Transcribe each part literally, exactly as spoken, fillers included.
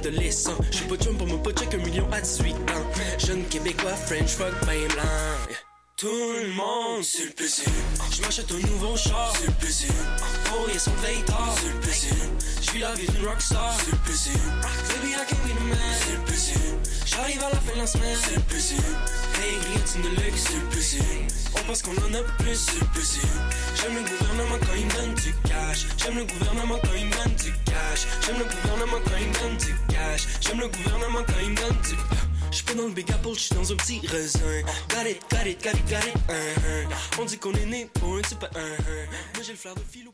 adolescent. J'suis pas chum pour me pas check un million à dix-huit ans. Jeune québécois, French fuck, ben blanc. Tout le monde sur le P C. J'm'achète un nouveau char sur le P C. Oh y'a son veille tard sur le P C. J'vis la vie d'une rockstar sur le P C. Baby I can be the man sur le P C. J'arrive à la fin de la semaine sur le P C. Hey grillotine de luxe sur le P C. On pense qu'on en a plus sur le P C. J'aime le gouvernement quand il me donne du cash. J'aime le gouvernement quand il me donne du cash. J'aime le gouvernement quand il me donne du cash. J'aime le gouvernement quand il me donne du cash. J'suis pas dans le Big Apple, j'suis dans un petit raisin. Got it, got it, got it, got it, uh, uh. On dit qu'on est né pour un type, uh, uh. Moi j'ai le flair de philo.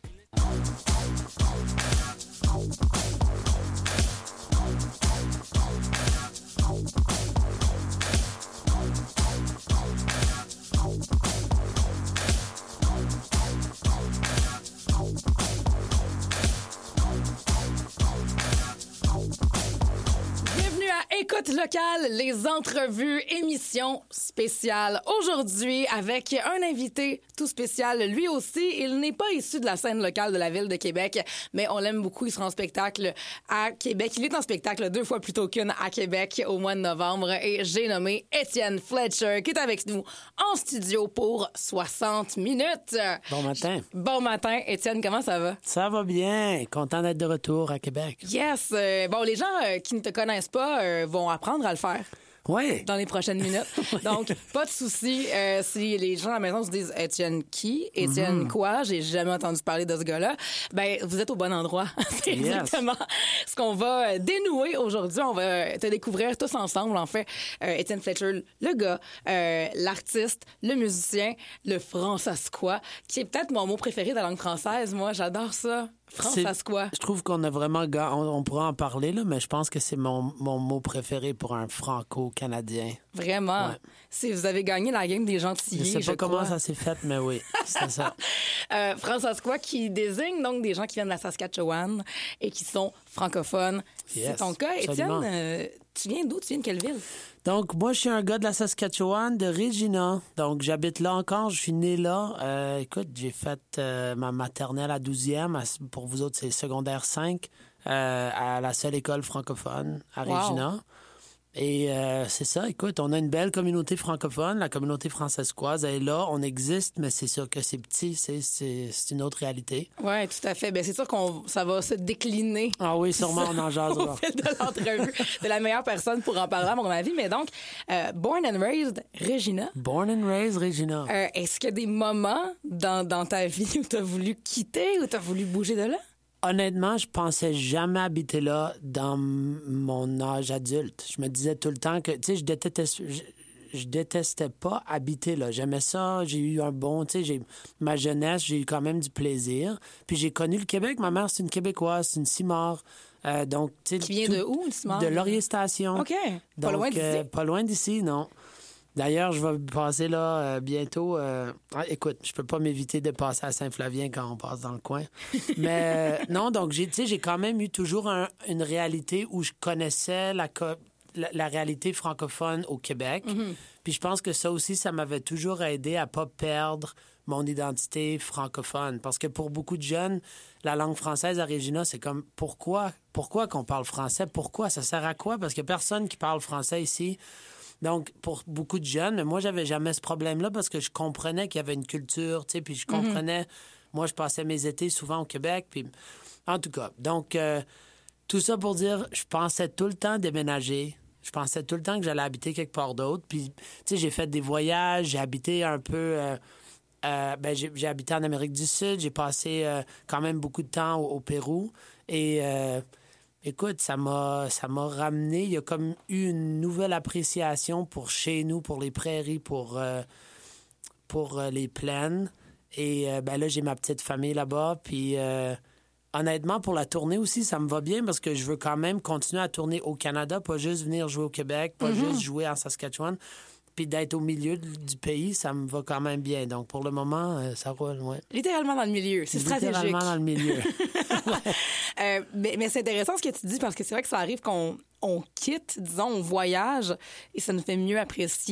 Écoute locale, les entrevues, émissions spéciales. Aujourd'hui, avec un invité tout spécial. Lui aussi, il n'est pas issu de la scène locale de la ville de Québec, mais on l'aime beaucoup. Il sera en spectacle à Québec. Il est en spectacle deux fois plus tôt qu'une à Québec au mois de novembre. Et j'ai nommé Étienne Fletcher, qui est avec nous en studio pour soixante minutes. Bon matin. Bon matin. Étienne, comment ça va? Ça va bien. Content d'être de retour à Québec. Yes. Euh, bon, les gens euh, qui ne te connaissent pas euh, vont apprendre à le faire. Oui. Dans les prochaines minutes. Oui. Donc, pas de souci euh, si les gens à la maison se disent Étienne qui? Étienne mm-hmm. quoi? J'ai jamais entendu parler de ce gars-là. Ben, vous êtes au bon endroit. C'est yes. exactement ce qu'on va dénouer aujourd'hui. On va te découvrir tous ensemble, en fait. Euh, Étienne Fletcher, le gars, euh, l'artiste, le musicien, le francescois, qui est peut-être mon mot préféré de la langue française. Moi, j'adore ça. Francescois. Je trouve qu'on a vraiment... On, on pourra en parler, là, mais je pense que c'est mon, mon mot préféré pour un franco-canadien. Vraiment? Ouais. Si vous avez gagné la game des gentillés, je sais pas je comment crois. ça s'est fait, mais oui, c'est ça. euh, francescois qui désigne donc des gens qui viennent de la Saskatchewan et qui sont francophones. Yes, c'est ton cas. Étienne, euh, tu viens d'où? Tu viens de quelle ville? Donc, moi, je suis un gars de la Saskatchewan, de Regina. Donc, j'habite là encore. Je suis né là. Euh, écoute, j'ai fait euh, ma maternelle à douzième. Pour vous autres, c'est secondaire cinq, euh, à la seule école francophone à Regina. Wow. Et euh, c'est ça, écoute, on a une belle communauté francophone, la communauté francescoise, elle est là, on existe, mais c'est sûr que c'est petit, c'est, c'est, c'est une autre réalité. Oui, tout à fait. Bien, c'est sûr qu'on ça va se décliner. Ah oui, sûrement, on en jasera. Au fil de l'entrevue, de la meilleure personne pour en parler, à mon avis. Mais donc, euh, born and raised, Regina. Born and raised, Regina. Euh, est-ce qu'il y a des moments dans, dans ta vie où tu as voulu quitter, où tu as voulu bouger de là? Honnêtement, je pensais jamais habiter là dans mon âge adulte. Je me disais tout le temps que, tu sais, je détestais, je, je détestais pas habiter là. J'aimais ça, j'ai eu un bon, tu sais, j'ai ma jeunesse, j'ai eu quand même du plaisir. Puis j'ai connu le Québec. Ma mère, c'est une Québécoise, c'est une Simard. Euh, donc, tu sais, qui vient tout, de où, une Simard? De Laurier-Station. OK. Donc, pas loin d'ici. Euh, pas loin d'ici, non. D'ailleurs, je vais passer là euh, bientôt. Euh... Ah, écoute, je peux pas m'éviter de passer à Saint-Flavien quand on passe dans le coin. Mais euh, non, donc j'ai, tu sais, j'ai quand même eu toujours un, une réalité où je connaissais la, co- la, la réalité francophone au Québec. Mm-hmm. Puis je pense que ça aussi, ça m'avait toujours aidé à pas perdre mon identité francophone. Parce que pour beaucoup de jeunes, la langue française à Regina, c'est comme pourquoi, pourquoi qu'on parle français? Pourquoi? Ça sert à quoi? Parce qu'il y a personne qui parle français ici. Donc, pour beaucoup de jeunes, mais moi, j'avais jamais ce problème-là parce que je comprenais qu'il y avait une culture, tu sais, puis je comprenais... Mm-hmm. Moi, je passais mes étés souvent au Québec, puis... En tout cas, donc, euh, tout ça pour dire, je pensais tout le temps déménager. Je pensais tout le temps que j'allais habiter quelque part d'autre. Puis, tu sais, j'ai fait des voyages, j'ai habité un peu... Euh, euh, ben, j'ai, j'ai habité en Amérique du Sud, j'ai passé euh, quand même beaucoup de temps au, au Pérou, et... Euh, Écoute, ça m'a, ça m'a ramené. Il y a comme eu une nouvelle appréciation pour chez nous, pour les prairies, pour, euh, pour euh, les plaines. Et euh, ben là, j'ai ma petite famille là-bas. Puis euh, honnêtement, pour la tournée aussi, ça me va bien parce que je veux quand même continuer à tourner au Canada, pas juste venir jouer au Québec, pas mm-hmm. juste jouer en Saskatchewan. Puis d'être au milieu du pays, ça me va quand même bien. Donc, pour le moment, euh, ça roule, ouais. Littéralement dans le milieu, c'est stratégique. Littéralement dans le milieu. ouais. euh, mais, mais c'est intéressant ce que tu dis, parce que c'est vrai que ça arrive qu'on on quitte, disons, on voyage, et ça nous fait mieux apprécier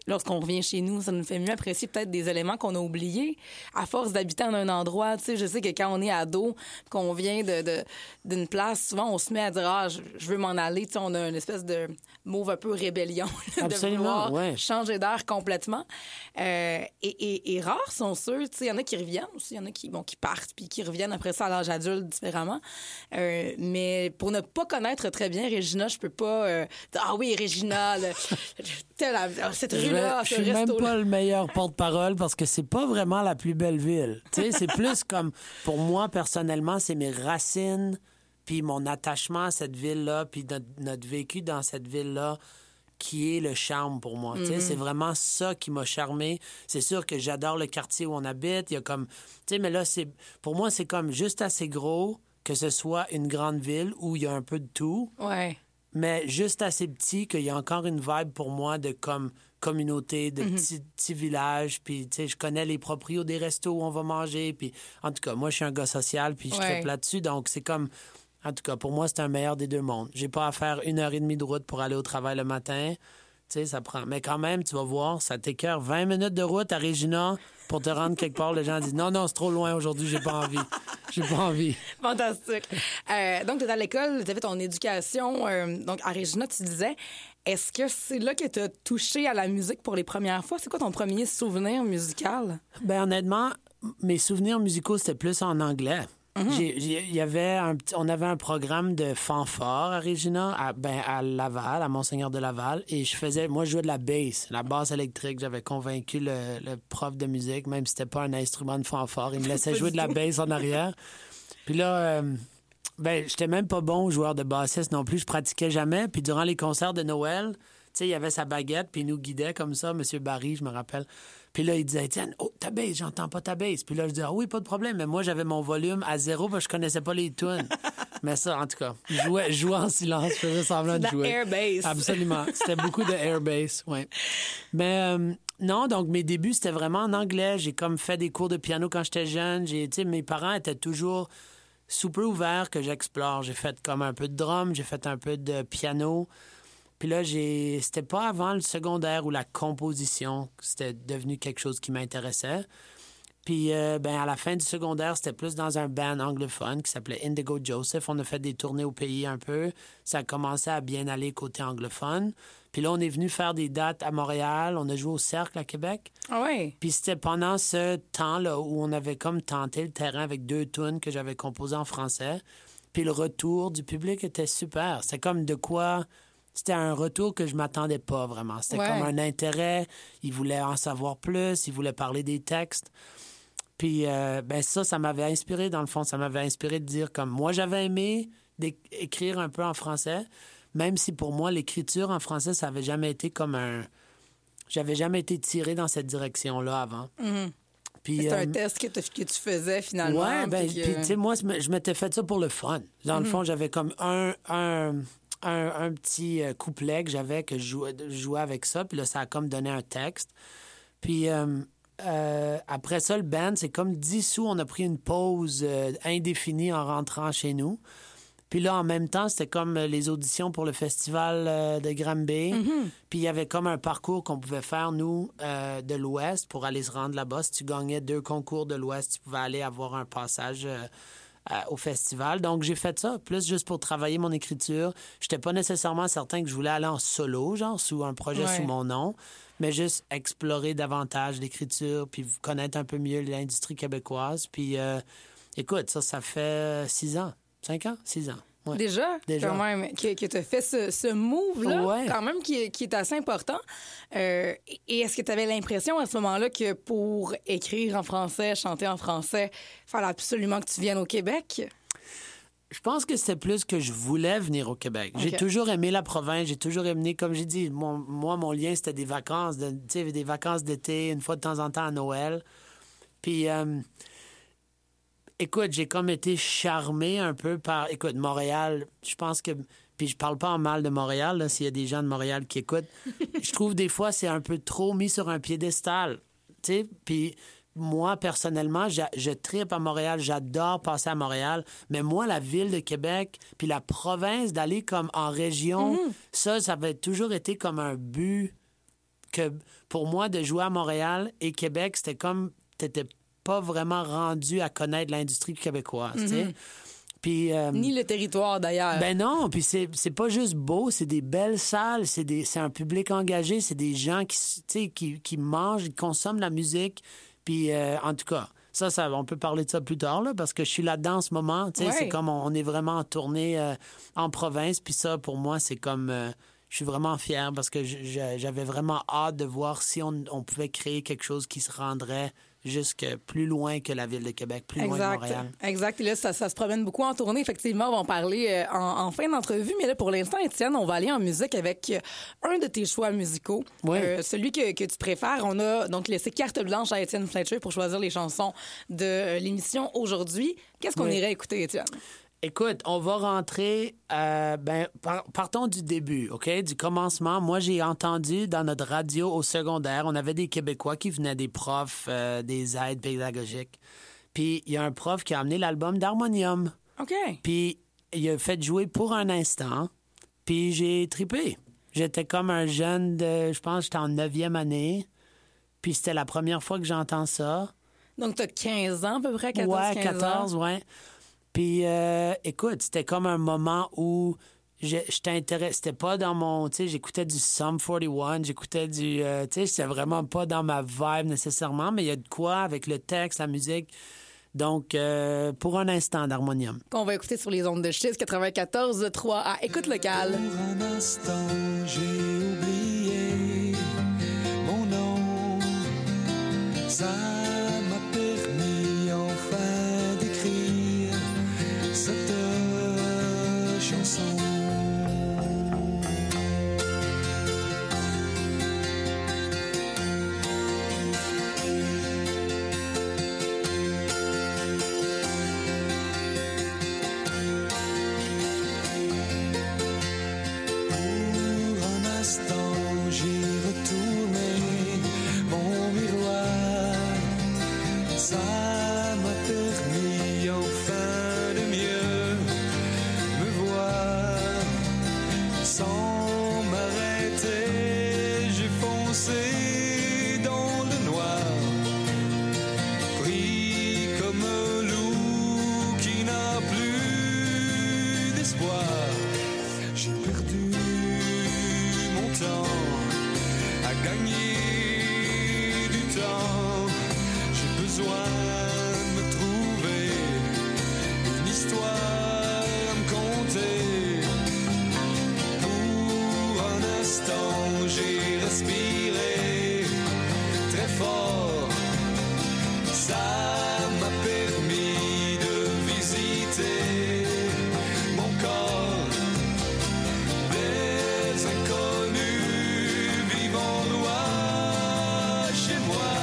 lorsqu'on revient chez nous, ça nous fait mieux apprécier peut-être des éléments qu'on a oubliés à force d'habiter en un endroit. Tu sais, je sais que quand on est ado, qu'on vient de, de, d'une place, souvent, on se met à dire « Ah, je, je veux m'en aller. » Tu sais, on a une espèce de move un peu rébellion de vouloir ouais. changer d'air complètement. Euh, et, et, et rares sont ceux, tu sais, il y en a qui reviennent aussi, il y en a qui, bon, qui partent puis qui reviennent après ça à l'âge adulte différemment. Euh, mais pour ne pas connaître très bien Regina, je peux pas euh, dire « Ah oui, Regina, le, telle, cette rue-là, Je, ce je suis même resto-là. » pas le meilleur porte-parole parce que c'est pas vraiment la plus belle ville. Tu sais, c'est plus comme, pour moi, personnellement, c'est mes racines puis mon attachement à cette ville-là puis notre, notre vécu dans cette ville-là qui est le charme pour moi. Mm-hmm. Tu sais, c'est vraiment ça qui m'a charmé. C'est sûr que j'adore le quartier où on habite. Il y a comme... Tu sais, mais là, c'est pour moi, c'est comme juste assez gros que ce soit une grande ville où il y a un peu de tout. Ouais. Mais juste assez petit qu'il y a encore une vibe pour moi de comme communauté, de mm-hmm. petits, petits villages. Puis, tu sais, je connais les proprios des restos où on va manger. Puis, en tout cas, moi, je suis un gars social, puis je ouais. tripe là-dessus. Donc, c'est comme... En tout cas, pour moi, c'est un meilleur des deux mondes. J'ai pas à faire une heure et demie de route pour aller au travail le matin. Tu sais, ça prend... Mais quand même, tu vas voir, ça t'écœure vingt minutes de route à Regina pour te rendre quelque part. Les gens disent « Non, non, c'est trop loin aujourd'hui, j'ai pas envie. » J'ai pas envie. Fantastique. Euh, donc, tu es à l'école, tu as fait ton éducation. Euh, donc, à Regina, tu disais, est-ce que c'est là que tu as touché à la musique pour les premières fois? C'est quoi ton premier souvenir musical? Bien, honnêtement, mes souvenirs musicaux, c'était plus en anglais. Mm-hmm. Il y avait un, on avait un programme de fanfare à Regina, à, ben, à Laval, à Monseigneur de Laval, et je faisais, moi, je jouais de la bass, la basse électrique. J'avais convaincu le, le prof de musique, même si c'était pas un instrument de fanfare, il me laissait jouer de la bass en arrière. Puis là, euh, ben, j'étais même pas bon joueur de bassiste non plus, je pratiquais jamais. Puis durant les concerts de Noël, tu sais, il y avait sa baguette, puis il nous guidait comme ça, M. Barry, je me rappelle. Puis là, il disait, Étienne, oh, ta bass, j'entends pas ta bass. Puis là, je disais, ah oui, pas de problème. Mais moi, j'avais mon volume à zéro parce que je connaissais pas les tunes. Mais ça, en tout cas, je jouais, je jouais en silence, je faisais semblant de jouer. Air bass. Absolument. C'était beaucoup de air bass, oui. Mais euh, non, donc mes débuts, c'était vraiment en anglais. J'ai comme fait des cours de piano quand j'étais jeune. J'ai, tu sais, mes parents étaient toujours super ouverts que j'explore. J'ai fait comme un peu de drum, j'ai fait un peu de piano. Puis là, j'ai... c'était pas avant le secondaire où la composition, c'était devenu quelque chose qui m'intéressait. Puis, euh, ben, à la fin du secondaire, c'était plus dans un band anglophone qui s'appelait Indigo Joseph. On a fait des tournées au pays un peu. Ça a commencé à bien aller côté anglophone. Puis là, on est venu faire des dates à Montréal. On a joué au Cercle à Québec. Ah oui? Puis c'était pendant ce temps-là où on avait comme tenté le terrain avec deux tunes que j'avais composées en français. Puis le retour du public était super. C'était comme de quoi... C'était un retour que je m'attendais pas vraiment. C'était ouais. comme un intérêt. Ils voulaient en savoir plus. Ils voulaient parler des textes. Puis, euh, ben ça, ça m'avait inspiré, dans le fond. Ça m'avait inspiré de dire comme... Moi, j'avais aimé écrire un peu en français, même si pour moi, l'écriture en français, ça avait jamais été comme un... J'avais jamais été tiré dans cette direction-là avant. Mm-hmm. C'était euh, un test que, que tu faisais, finalement. Ouais, ben puis, puis que... tu sais, moi, je m'étais fait ça pour le fun. Dans mm-hmm. le fond, j'avais comme un... un Un, un petit euh, couplet que j'avais, que je jouais, je jouais avec ça. Puis là, ça a comme donné un texte. Puis euh, euh, après ça, le band, c'est comme dissous. On a pris une pause euh, indéfinie en rentrant chez nous. Puis là, en même temps, c'était comme les auditions pour le festival euh, de Granby. Mm-hmm. Puis il y avait comme un parcours qu'on pouvait faire, nous, euh, de l'Ouest pour aller se rendre là-bas. Si tu gagnais deux concours de l'Ouest, tu pouvais aller avoir un passage... Euh, au festival. Donc, j'ai fait ça, plus juste pour travailler mon écriture. J'étais pas nécessairement certain que je voulais aller en solo, genre, sous un projet ouais. sous mon nom, mais juste explorer davantage l'écriture, puis connaître un peu mieux l'industrie québécoise. Puis, euh, écoute, ça, ça fait six ans. Cinq ans? Six ans. Ouais. Déjà, Déjà, quand même, que, que tu as fait ce, ce move-là, ouais. quand même, qui, qui est assez important. Euh, et est-ce que tu avais l'impression à ce moment-là que pour écrire en français, chanter en français, il fallait absolument que tu viennes au Québec? Je pense que c'était plus que je voulais venir au Québec. Okay. J'ai toujours aimé la province, j'ai toujours aimé, comme j'ai dit, mon, moi, mon lien, c'était des vacances, de, tu sais, des vacances d'été, une fois de temps en temps à Noël. Puis... Euh, Écoute, j'ai comme été charmé un peu par... Écoute, Montréal, je pense que... Puis je parle pas en mal de Montréal, là, s'il y a des gens de Montréal qui écoutent. Je trouve des fois, c'est un peu trop mis sur un piédestal, tu sais. Puis moi, personnellement, je, je tripe à Montréal, j'adore passer à Montréal. Mais moi, la ville de Québec, puis la province, d'aller comme en région, mm-hmm. ça, ça avait toujours été comme un but... que pour moi, de jouer à Montréal et Québec, c'était comme t'étais pas vraiment rendu à connaître l'industrie québécoise, mm-hmm. tu sais. Puis, euh, ni le territoire, d'ailleurs. Ben non, puis c'est, c'est pas juste beau, c'est des belles salles, c'est, des, c'est un public engagé, c'est des gens qui, tu sais, qui, qui mangent, qui consomment la musique. Puis, euh, en tout cas, ça, ça, on peut parler de ça plus tard, là, parce que je suis là-dedans en ce moment. Tu sais, ouais. C'est comme on, on est vraiment en tournée euh, en province. Puis ça, pour moi, c'est comme... Euh, je suis vraiment fier parce que je, je, j'avais vraiment hâte de voir si on, on pouvait créer quelque chose qui se rendrait jusque plus loin que la ville de Québec, plus exact, loin que Montréal. Exact. Et là, ça, ça se promène beaucoup en tournée. Effectivement, on va en parler euh, en, en fin d'entrevue. Mais là, pour l'instant, Étienne, on va aller en musique avec euh, un de tes choix musicaux. Oui. Euh, celui que, que tu préfères. On a donc laissé carte blanche à Étienne Fletcher pour choisir les chansons de euh, l'émission aujourd'hui. Qu'est-ce qu'on oui. irait écouter, Étienne? Écoute, on va rentrer, euh, ben, par, partons du début, OK? Du commencement. Moi, j'ai entendu dans notre radio au secondaire, on avait des Québécois qui venaient, des profs, euh, des aides pédagogiques. Puis, il y a un prof qui a amené l'album d'Harmonium. OK. Puis, il a fait jouer pour un instant. Puis, j'ai trippé. J'étais comme un jeune de, je pense, j'étais en neuvième année. Puis, c'était la première fois que j'entends ça. Donc, t'as quinze ans à peu près, quatorze, ouais, quinze quatorze, ans. ouais. Puis, euh, écoute, c'était comme un moment où je, j'étais intéressé. C'était pas dans mon... Tu sais, j'écoutais du Sum quarante et un, j'écoutais du... Euh, tu sais, c'était vraiment pas dans ma vibe nécessairement, mais il y a de quoi avec le texte, la musique. Donc, euh, pour un instant d'Harmonium. Qu'on va écouter sur les ondes de Chiz quatre-vingt-quatorze trois à Écoute locale. Pour un instant, j'ai oublié mon nom. Ça m'a permis enfin d'écrire cette chanson. Pour un instant, j'ai retourné mon miroir. Ça m'a permis enfin de mieux me voir. Sans m'arrêter, j'ai foncé dans le noir, pris comme un loup qui n'a plus d'espoir. J'ai perdu mon temps à gagner du temps. J'ai besoin de me trouver une histoire à me conter. Pour un instant, j'ai respiré très fort. Ça m'a permis de visiter mon corps. Des inconnus vivant loin chez moi.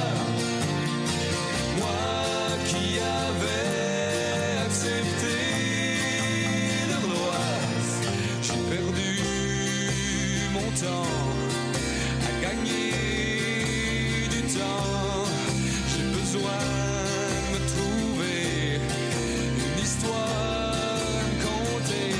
Moi qui avais accepté leur loi. J'ai perdu mon temps à gagner du temps. J'ai besoin de me trouver une histoire à me conter.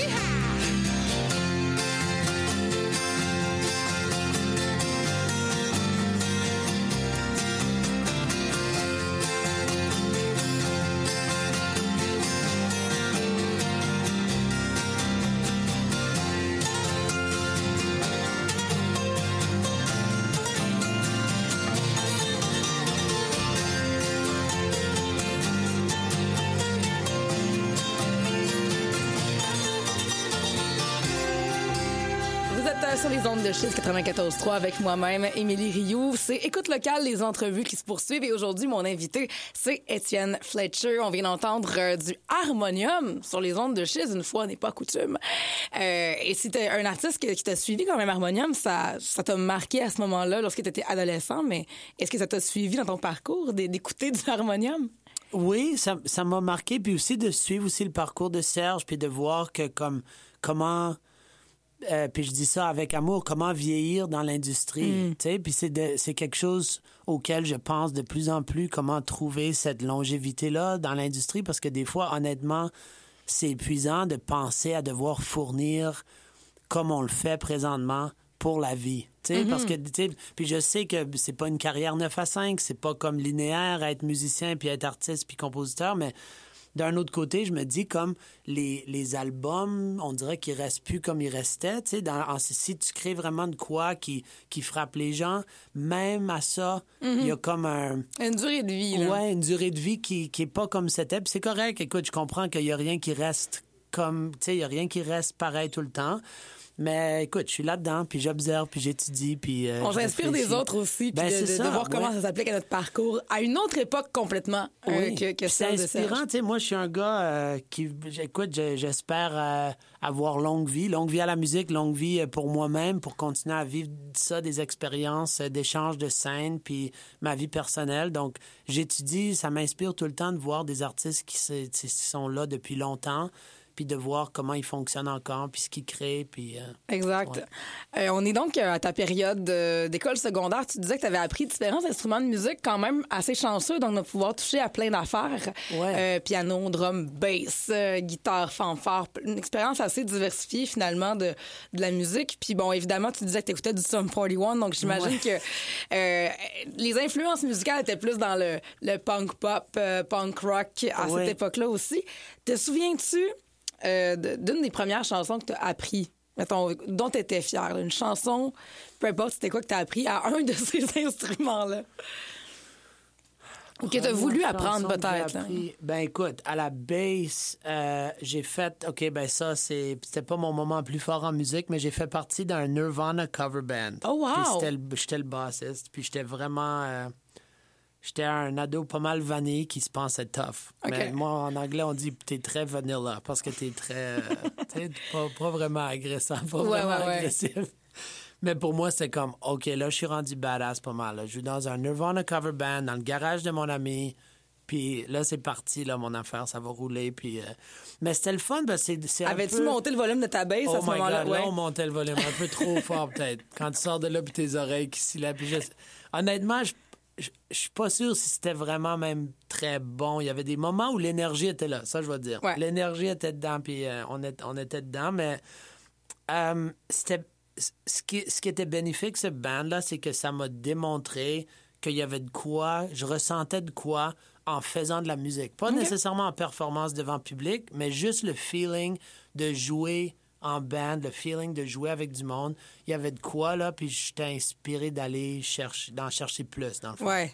Vous êtes euh, sur les ondes de Chiz quatre-vingt-quatorze trois avec moi-même, Émilie Rioux. C'est Écoute locale, les entrevues qui se poursuivent. Et aujourd'hui, mon invité, c'est Étienne Fletcher. On vient d'entendre euh, du Harmonium sur les ondes de Chiz, une fois n'est pas coutume. Euh, et si t'es un artiste qui, qui t'a suivi quand même, Harmonium, ça, ça t'a marqué à ce moment-là, lorsque t'étais adolescent, mais est-ce que ça t'a suivi dans ton parcours d'écouter du Harmonium? Oui, ça, ça m'a marqué, puis aussi de suivre aussi le parcours de Serge, puis de voir que comme comment, euh, puis je dis ça avec amour, comment vieillir dans l'industrie, mm. tu sais, puis c'est, de, c'est quelque chose auquel je pense de plus en plus, comment trouver cette longévité-là dans l'industrie, parce que des fois, honnêtement, c'est épuisant de penser à devoir fournir, comme on le fait présentement, pour la vie. Mm-hmm. Parce que, puis je sais que c'est pas une carrière neuf à cinq, c'est pas comme linéaire, être musicien, puis être artiste, puis compositeur, mais d'un autre côté, je me dis comme les, les albums, on dirait qu'ils restent plus comme ils restaient. Dans, en, si tu crées vraiment de quoi qui, qui frappe les gens, même à ça, il mm-hmm. y a comme un... Une durée de vie, là. Ouais, une durée de vie qui, qui est pas comme c'était. Puis c'est correct. Écoute, je comprends qu'il y a rien qui reste comme... Tu sais, il y a rien qui reste pareil tout le temps. Mais écoute, je suis là-dedans, puis j'observe, puis j'étudie, puis euh, on s'inspire des autres aussi, puis ben, de, de, ça, de voir ouais. comment ça s'applique à notre parcours, à une autre époque complètement oui. euh, que, que c'est celle inspirant, tu sais. Moi, je suis un gars euh, qui, écoute, j'espère euh, avoir longue vie, longue vie à la musique, longue vie pour moi-même, pour continuer à vivre ça, des expériences, d'échanges de scène, puis ma vie personnelle. Donc, j'étudie, ça m'inspire tout le temps de voir des artistes qui, se, qui sont là depuis longtemps, puis de voir comment ils fonctionnent encore, puis ce qu'ils créent, puis... Euh, exact. Ouais. Euh, on est donc à ta période euh, d'école secondaire. Tu disais que tu avais appris différents instruments de musique quand même assez chanceux, donc de pouvoir toucher à plein d'affaires. Ouais. Euh, piano, drum, bass, euh, guitare, fanfare. Une expérience assez diversifiée, finalement, de, de la musique. Puis bon, évidemment, tu disais que tu écoutais du Sum quarante et un, donc j'imagine ouais. que euh, les influences musicales étaient plus dans le, le punk pop, euh, punk rock à ouais. cette époque-là aussi. Te souviens-tu Euh, d'une des premières chansons que tu as appris, mettons, dont tu étais fière, là, une chanson, peu importe c'était quoi que tu as appris à un de ces instruments-là? Ou que tu as voulu apprendre peut-être. Là. Ben écoute, à la bass, euh, j'ai fait, OK, ben ça, c'est, c'était pas mon moment le plus fort en musique, mais j'ai fait partie d'un Nirvana cover band. Oh wow! Puis c'était le, j'étais le bassiste, puis j'étais vraiment... Euh, J'étais un ado pas mal vanille qui se pensait tough. Okay. Mais moi, en anglais, on dit t'es très vanilla parce que t'es très... t'es pas, pas vraiment agressant, pas ouais, vraiment ouais, ouais. agressif. Mais pour moi, c'était comme, OK, là, je suis rendu badass pas mal. Là. Je suis dans un Nirvana cover band, dans le garage de mon ami. Puis là, c'est parti, là, mon affaire, ça va rouler. Puis, euh... Mais c'était le fun, parce que c'est, c'est un Avais-tu peu... monté le volume de ta bass oh à ce moment-là? God, ouais. Là, on montait le volume un peu trop fort, peut-être. Quand tu sors de là, puis tes oreilles qui s'y là. Puis je... Honnêtement, je Je, je suis pas sûr si c'était vraiment même très bon. Il y avait des moments où l'énergie était là, ça je vais dire. Ouais. L'énergie était dedans, puis euh, on, est, on était dedans, mais euh, c'était ce qui, ce qui était bénéfique, ce band-là, c'est que ça m'a démontré qu'il y avait de quoi, je ressentais de quoi en faisant de la musique. Pas okay. nécessairement en performance devant public, mais juste le feeling de jouer en band, le feeling de jouer avec du monde. Il y avait de quoi, là, puis j'étais inspiré d'aller chercher, d'en chercher plus, dans le fond. Ouais.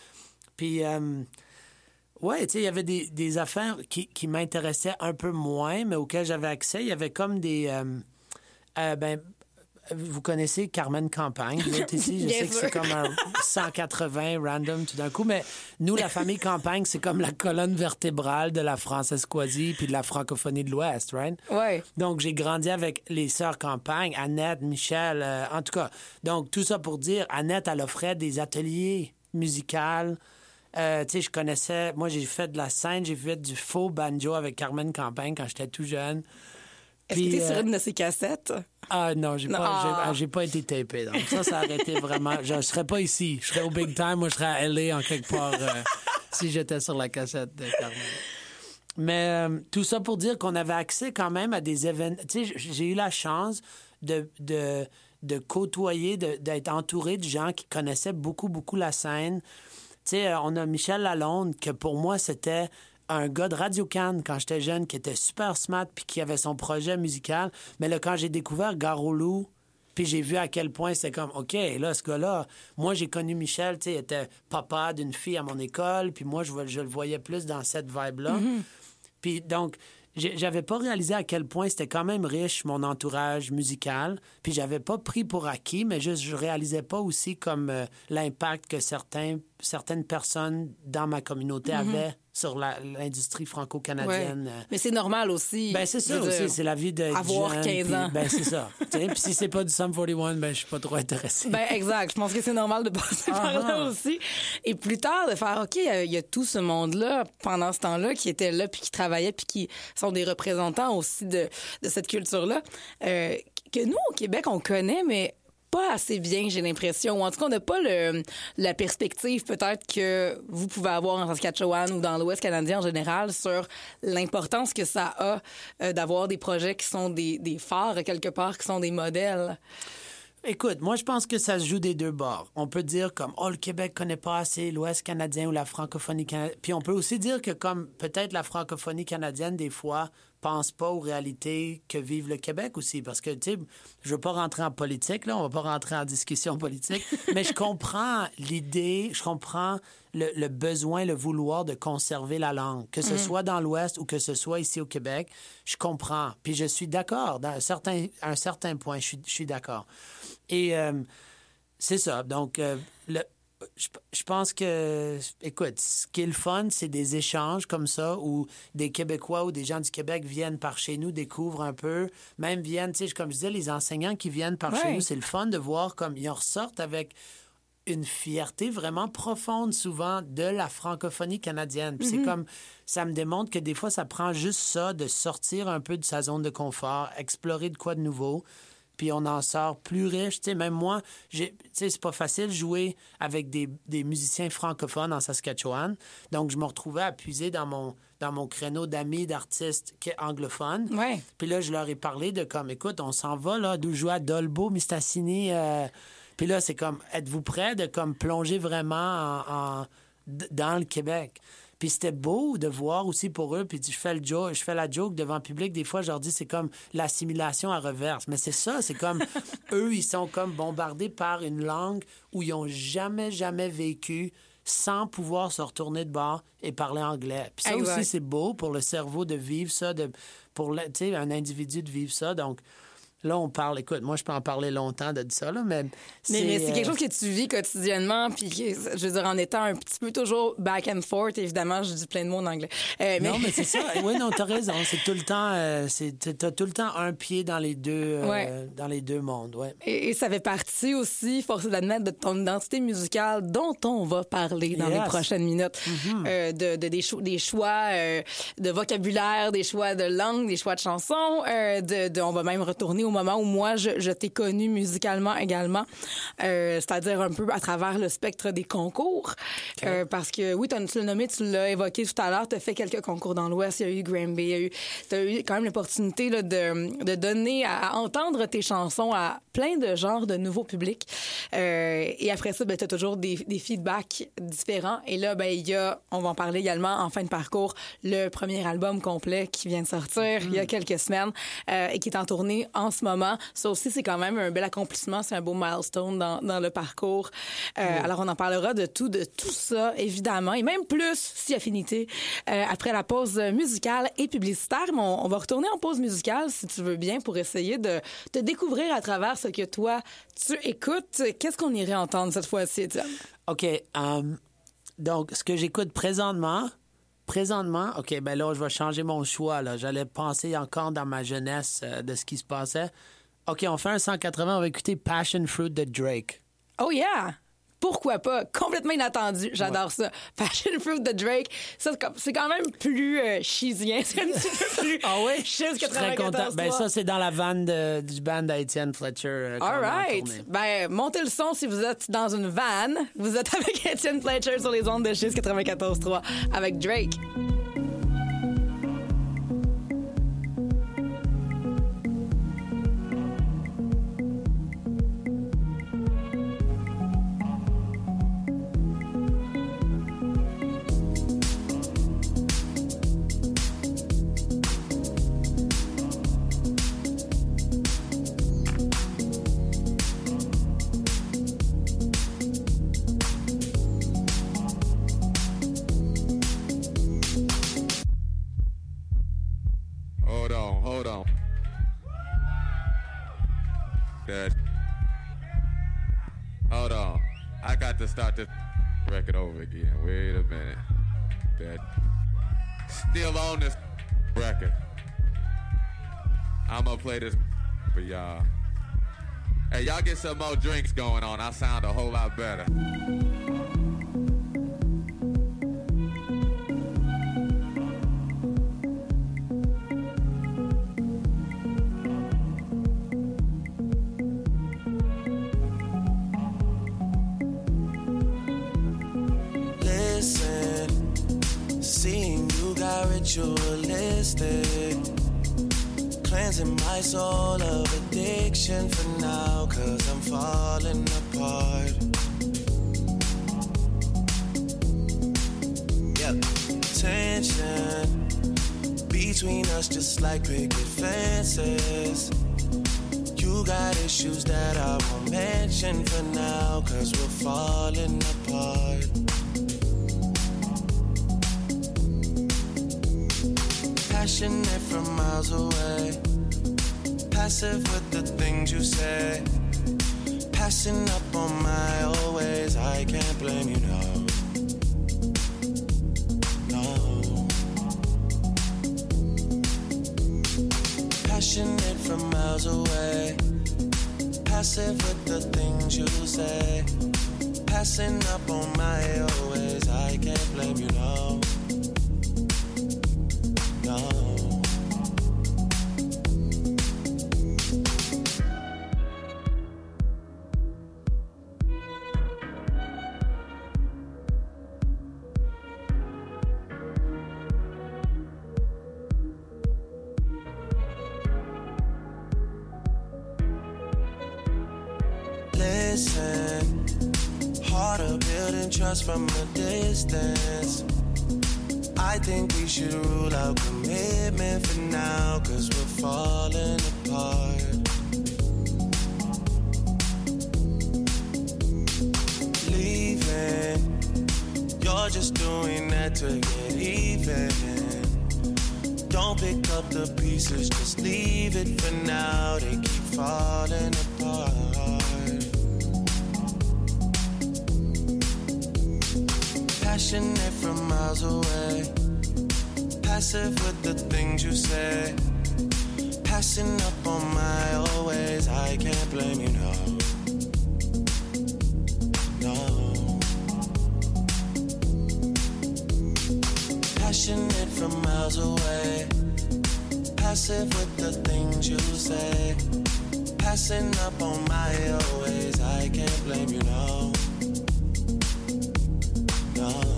Puis, euh, ouais, tu sais, il y avait des, des affaires qui, qui m'intéressaient un peu moins, mais auxquelles j'avais accès. Il y avait comme des... Euh, euh, ben, vous connaissez Carmen Campagne, vous êtes ici, je sais que c'est comme un cent quatre-vingts random tout d'un coup, mais nous, la famille Campagne, c'est comme la colonne vertébrale de la Française-Coisie puis de la francophonie de l'Ouest, right? Ouais. Donc, j'ai grandi avec les sœurs Campagne, Annette, Michel, euh, en tout cas. Donc, tout ça pour dire, Annette, elle offrait des ateliers musicaux. Euh, tu sais, je connaissais... Moi, j'ai fait de la scène, j'ai fait du faux banjo avec Carmen Campagne quand j'étais tout jeune. Est-ce Puis, que t'es euh... sur une de ces cassettes? Ah non, j'ai non. pas, Ah. j'ai, j'ai pas été tapé. Donc ça, ça aurait été vraiment... Je, je serais pas ici. Je serais au Big Time. Moi, je serais à L A en quelque part euh, si j'étais sur la cassette de Carmen. Mais euh, tout ça pour dire qu'on avait accès quand même à des événements... Tu sais, j'ai eu la chance de, de, de côtoyer, de, d'être entouré de gens qui connaissaient beaucoup, beaucoup la scène. Tu sais, on a Michel Lalonde, que pour moi, c'était... un gars de Radio-Can quand j'étais jeune qui était super smart puis qui avait son projet musical. Mais là, quand j'ai découvert Garolou, puis j'ai vu à quel point c'était comme, OK, là, ce gars-là, moi, j'ai connu Michel, tu sais, il était papa d'une fille à mon école, puis moi, je, je le voyais plus dans cette vibe-là. Mm-hmm. Puis donc, j'avais pas réalisé à quel point c'était quand même riche, mon entourage musical. Puis j'avais pas pris pour acquis, mais juste, je réalisais pas aussi comme euh, l'impact que certains, certaines personnes dans ma communauté mm-hmm. avaient sur la, l'industrie franco-canadienne. Ouais. Mais c'est normal aussi. Ben c'est ça aussi, dire, c'est la vie de avoir jeune, quinze ans. Puis, ben c'est ça. Puis si c'est pas du Sum quarante et un, ben je suis pas trop intéressé. Ben exact. Je pense que c'est normal de passer par là aussi. Et plus tard, de faire, OK, il y a tout ce monde-là, pendant ce temps-là, qui était là, puis qui travaillait, puis qui sont des représentants aussi de, de cette culture-là, euh, que nous, au Québec, on connaît, mais pas assez bien, j'ai l'impression. Ou en tout cas, on n'a pas le, la perspective peut-être que vous pouvez avoir en Saskatchewan ou dans l'Ouest canadien en général sur l'importance que ça a euh, d'avoir des projets qui sont des, des phares, quelque part, qui sont des modèles. Écoute, moi, je pense que ça se joue des deux bords. On peut dire comme, oh, le Québec connaît pas assez l'Ouest canadien ou la francophonie canadienne. Puis on peut aussi dire que comme peut-être la francophonie canadienne, des fois, pense pas aux réalités que vive le Québec aussi. Parce que, tu sais, je veux pas rentrer en politique, là, on va pas rentrer en discussion politique, mais je comprends l'idée, je comprends le, le besoin, le vouloir de conserver la langue, que ce mm. soit dans l'Ouest ou que ce soit ici au Québec. Je comprends. Puis je suis d'accord. Dans un certain, à un certain point, je suis, je suis d'accord. Et euh, c'est ça. Donc, euh, le, je, je pense que, écoute, ce qui est le fun, c'est des échanges comme ça où des Québécois ou des gens du Québec viennent par chez nous, découvrent un peu, même viennent, tu sais, comme je disais, les enseignants qui viennent par ouais. chez nous, c'est le fun de voir comme ils en ressortent avec une fierté vraiment profonde souvent de la francophonie canadienne. Puis mm-hmm. c'est comme, ça me démontre que des fois, ça prend juste ça, de sortir un peu de sa zone de confort, explorer de quoi de nouveau, puis on en sort plus riche. Tu sais, même moi, j'ai, tu sais, c'est pas facile de jouer avec des, des musiciens francophones en Saskatchewan. Donc, je me retrouvais à puiser dans mon, dans mon créneau d'amis, d'artistes anglophones. Ouais. Puis là, je leur ai parlé de comme, écoute, on s'en va, là, d'où jouer à Dolbeau, Mistassini. Euh... Puis là, c'est comme, êtes-vous prêts de comme plonger vraiment en, en, dans le Québec? Puis c'était beau de voir aussi pour eux. Puis je fais, le joke, je fais la joke devant le public. Des fois, je leur dis, c'est comme l'assimilation à reverse. Mais c'est ça, c'est comme eux, ils sont comme bombardés par une langue où ils n'ont jamais, jamais vécu sans pouvoir se retourner de bord et parler anglais. Puis ça hey, aussi, ouais. c'est beau pour le cerveau de vivre ça, de, pour le, un individu de vivre ça. Donc, là, on parle... Écoute, moi, je peux en parler longtemps de ça, là, mais... C'est, mais, mais c'est quelque euh... chose que tu vis quotidiennement, puis je veux dire, en étant un petit peu toujours back and forth, évidemment, je dis plein de mots en anglais. Euh, mais... Non, mais c'est ça. Oui, non, t'as raison. C'est tout le temps... Euh, c'est, t'as tout le temps un pied dans les deux, euh, ouais. dans les deux mondes, ouais. Et, et ça fait partie aussi, force d'admettre, de ton identité musicale dont on va parler dans yes. les prochaines minutes. Mm-hmm. Euh, de, de, des, cho- des choix euh, de vocabulaire, des choix de langue, des choix de chansons. Euh, de, de, on va même retourner au moment où moi, je, je t'ai connu musicalement également, euh, c'est-à-dire un peu à travers le spectre des concours. Okay. Euh, parce que, oui, tu l'as nommé, tu l'as évoqué tout à l'heure, tu as fait quelques concours dans l'Ouest, il y a eu Granby, il y a eu, tu as eu quand même l'opportunité là, de, de donner, à, à entendre tes chansons à plein de genres de nouveaux publics. Euh, et après ça, ben, tu as toujours des, des feedbacks différents. Et là, ben, il y a, on va en parler également en fin de parcours, le premier album complet qui vient de sortir mm-hmm. il y a quelques semaines euh, et qui est en tournée en ce moment. Ça aussi, c'est quand même un bel accomplissement. C'est un beau milestone dans, dans le parcours. Euh, oui. Alors, on en parlera de tout, de tout ça, évidemment, et même plus, si affinité, euh, après la pause musicale et publicitaire. Mais on, on va retourner en pause musicale, si tu veux bien, pour essayer de te découvrir à travers ce que toi, tu écoutes. Qu'est-ce qu'on irait entendre cette fois-ci, Étienne? OK. Um, donc, ce que j'écoute présentement... Présentement, OK, ben là, je vais changer mon choix. Là. J'allais penser encore dans ma jeunesse euh, de ce qui se passait. OK, on fait un cent quatre-vingts, on va écouter Passion Fruit de Drake. Oh yeah! Pourquoi pas? Complètement inattendu. J'adore ouais. ça. Passion Fruit de Drake, ça, c'est quand même plus euh, cheesien. C'est un petit peu plus ah oui? cheese que très content. Ben ça, c'est dans la vanne de, du band d'Étienne Fletcher. Euh, All right. Ben, montez le son si vous êtes dans une vanne. Vous êtes avec Étienne Fletcher sur les ondes de Chiz quatre-vingt-quatorze trois avec Drake. Hold on. I got to start this record over again. Wait a minute. That still on this record. I'm gonna play this for y'all. Hey, y'all get some more drinks going on. I sound a whole lot better. Ritualistic, Cleansing my soul of addiction for now, 'cause I'm falling apart. Yep, tension between us just like picket fences. You got issues that I won't mention for now, 'cause we're falling apart. Passionate from miles away, passive with the things you say, passing up on my always. I can't blame you, no. No. Passionate from miles away, passive with the things you say, passing up on my always. I can't blame you, no. No. Listen, harder building trust from a distance. I think we should rule out commitment for now, 'cause we're falling apart. Leaving, you're just doing that to get even. Don't pick up the pieces, just leave it for now. They keep falling apart. Passionate from miles away, passive with the things you say, passing up on my always. I can't blame you, no. No. Passionate from miles away, passive with the things you say, passing up on my always. I can't blame you, no. No.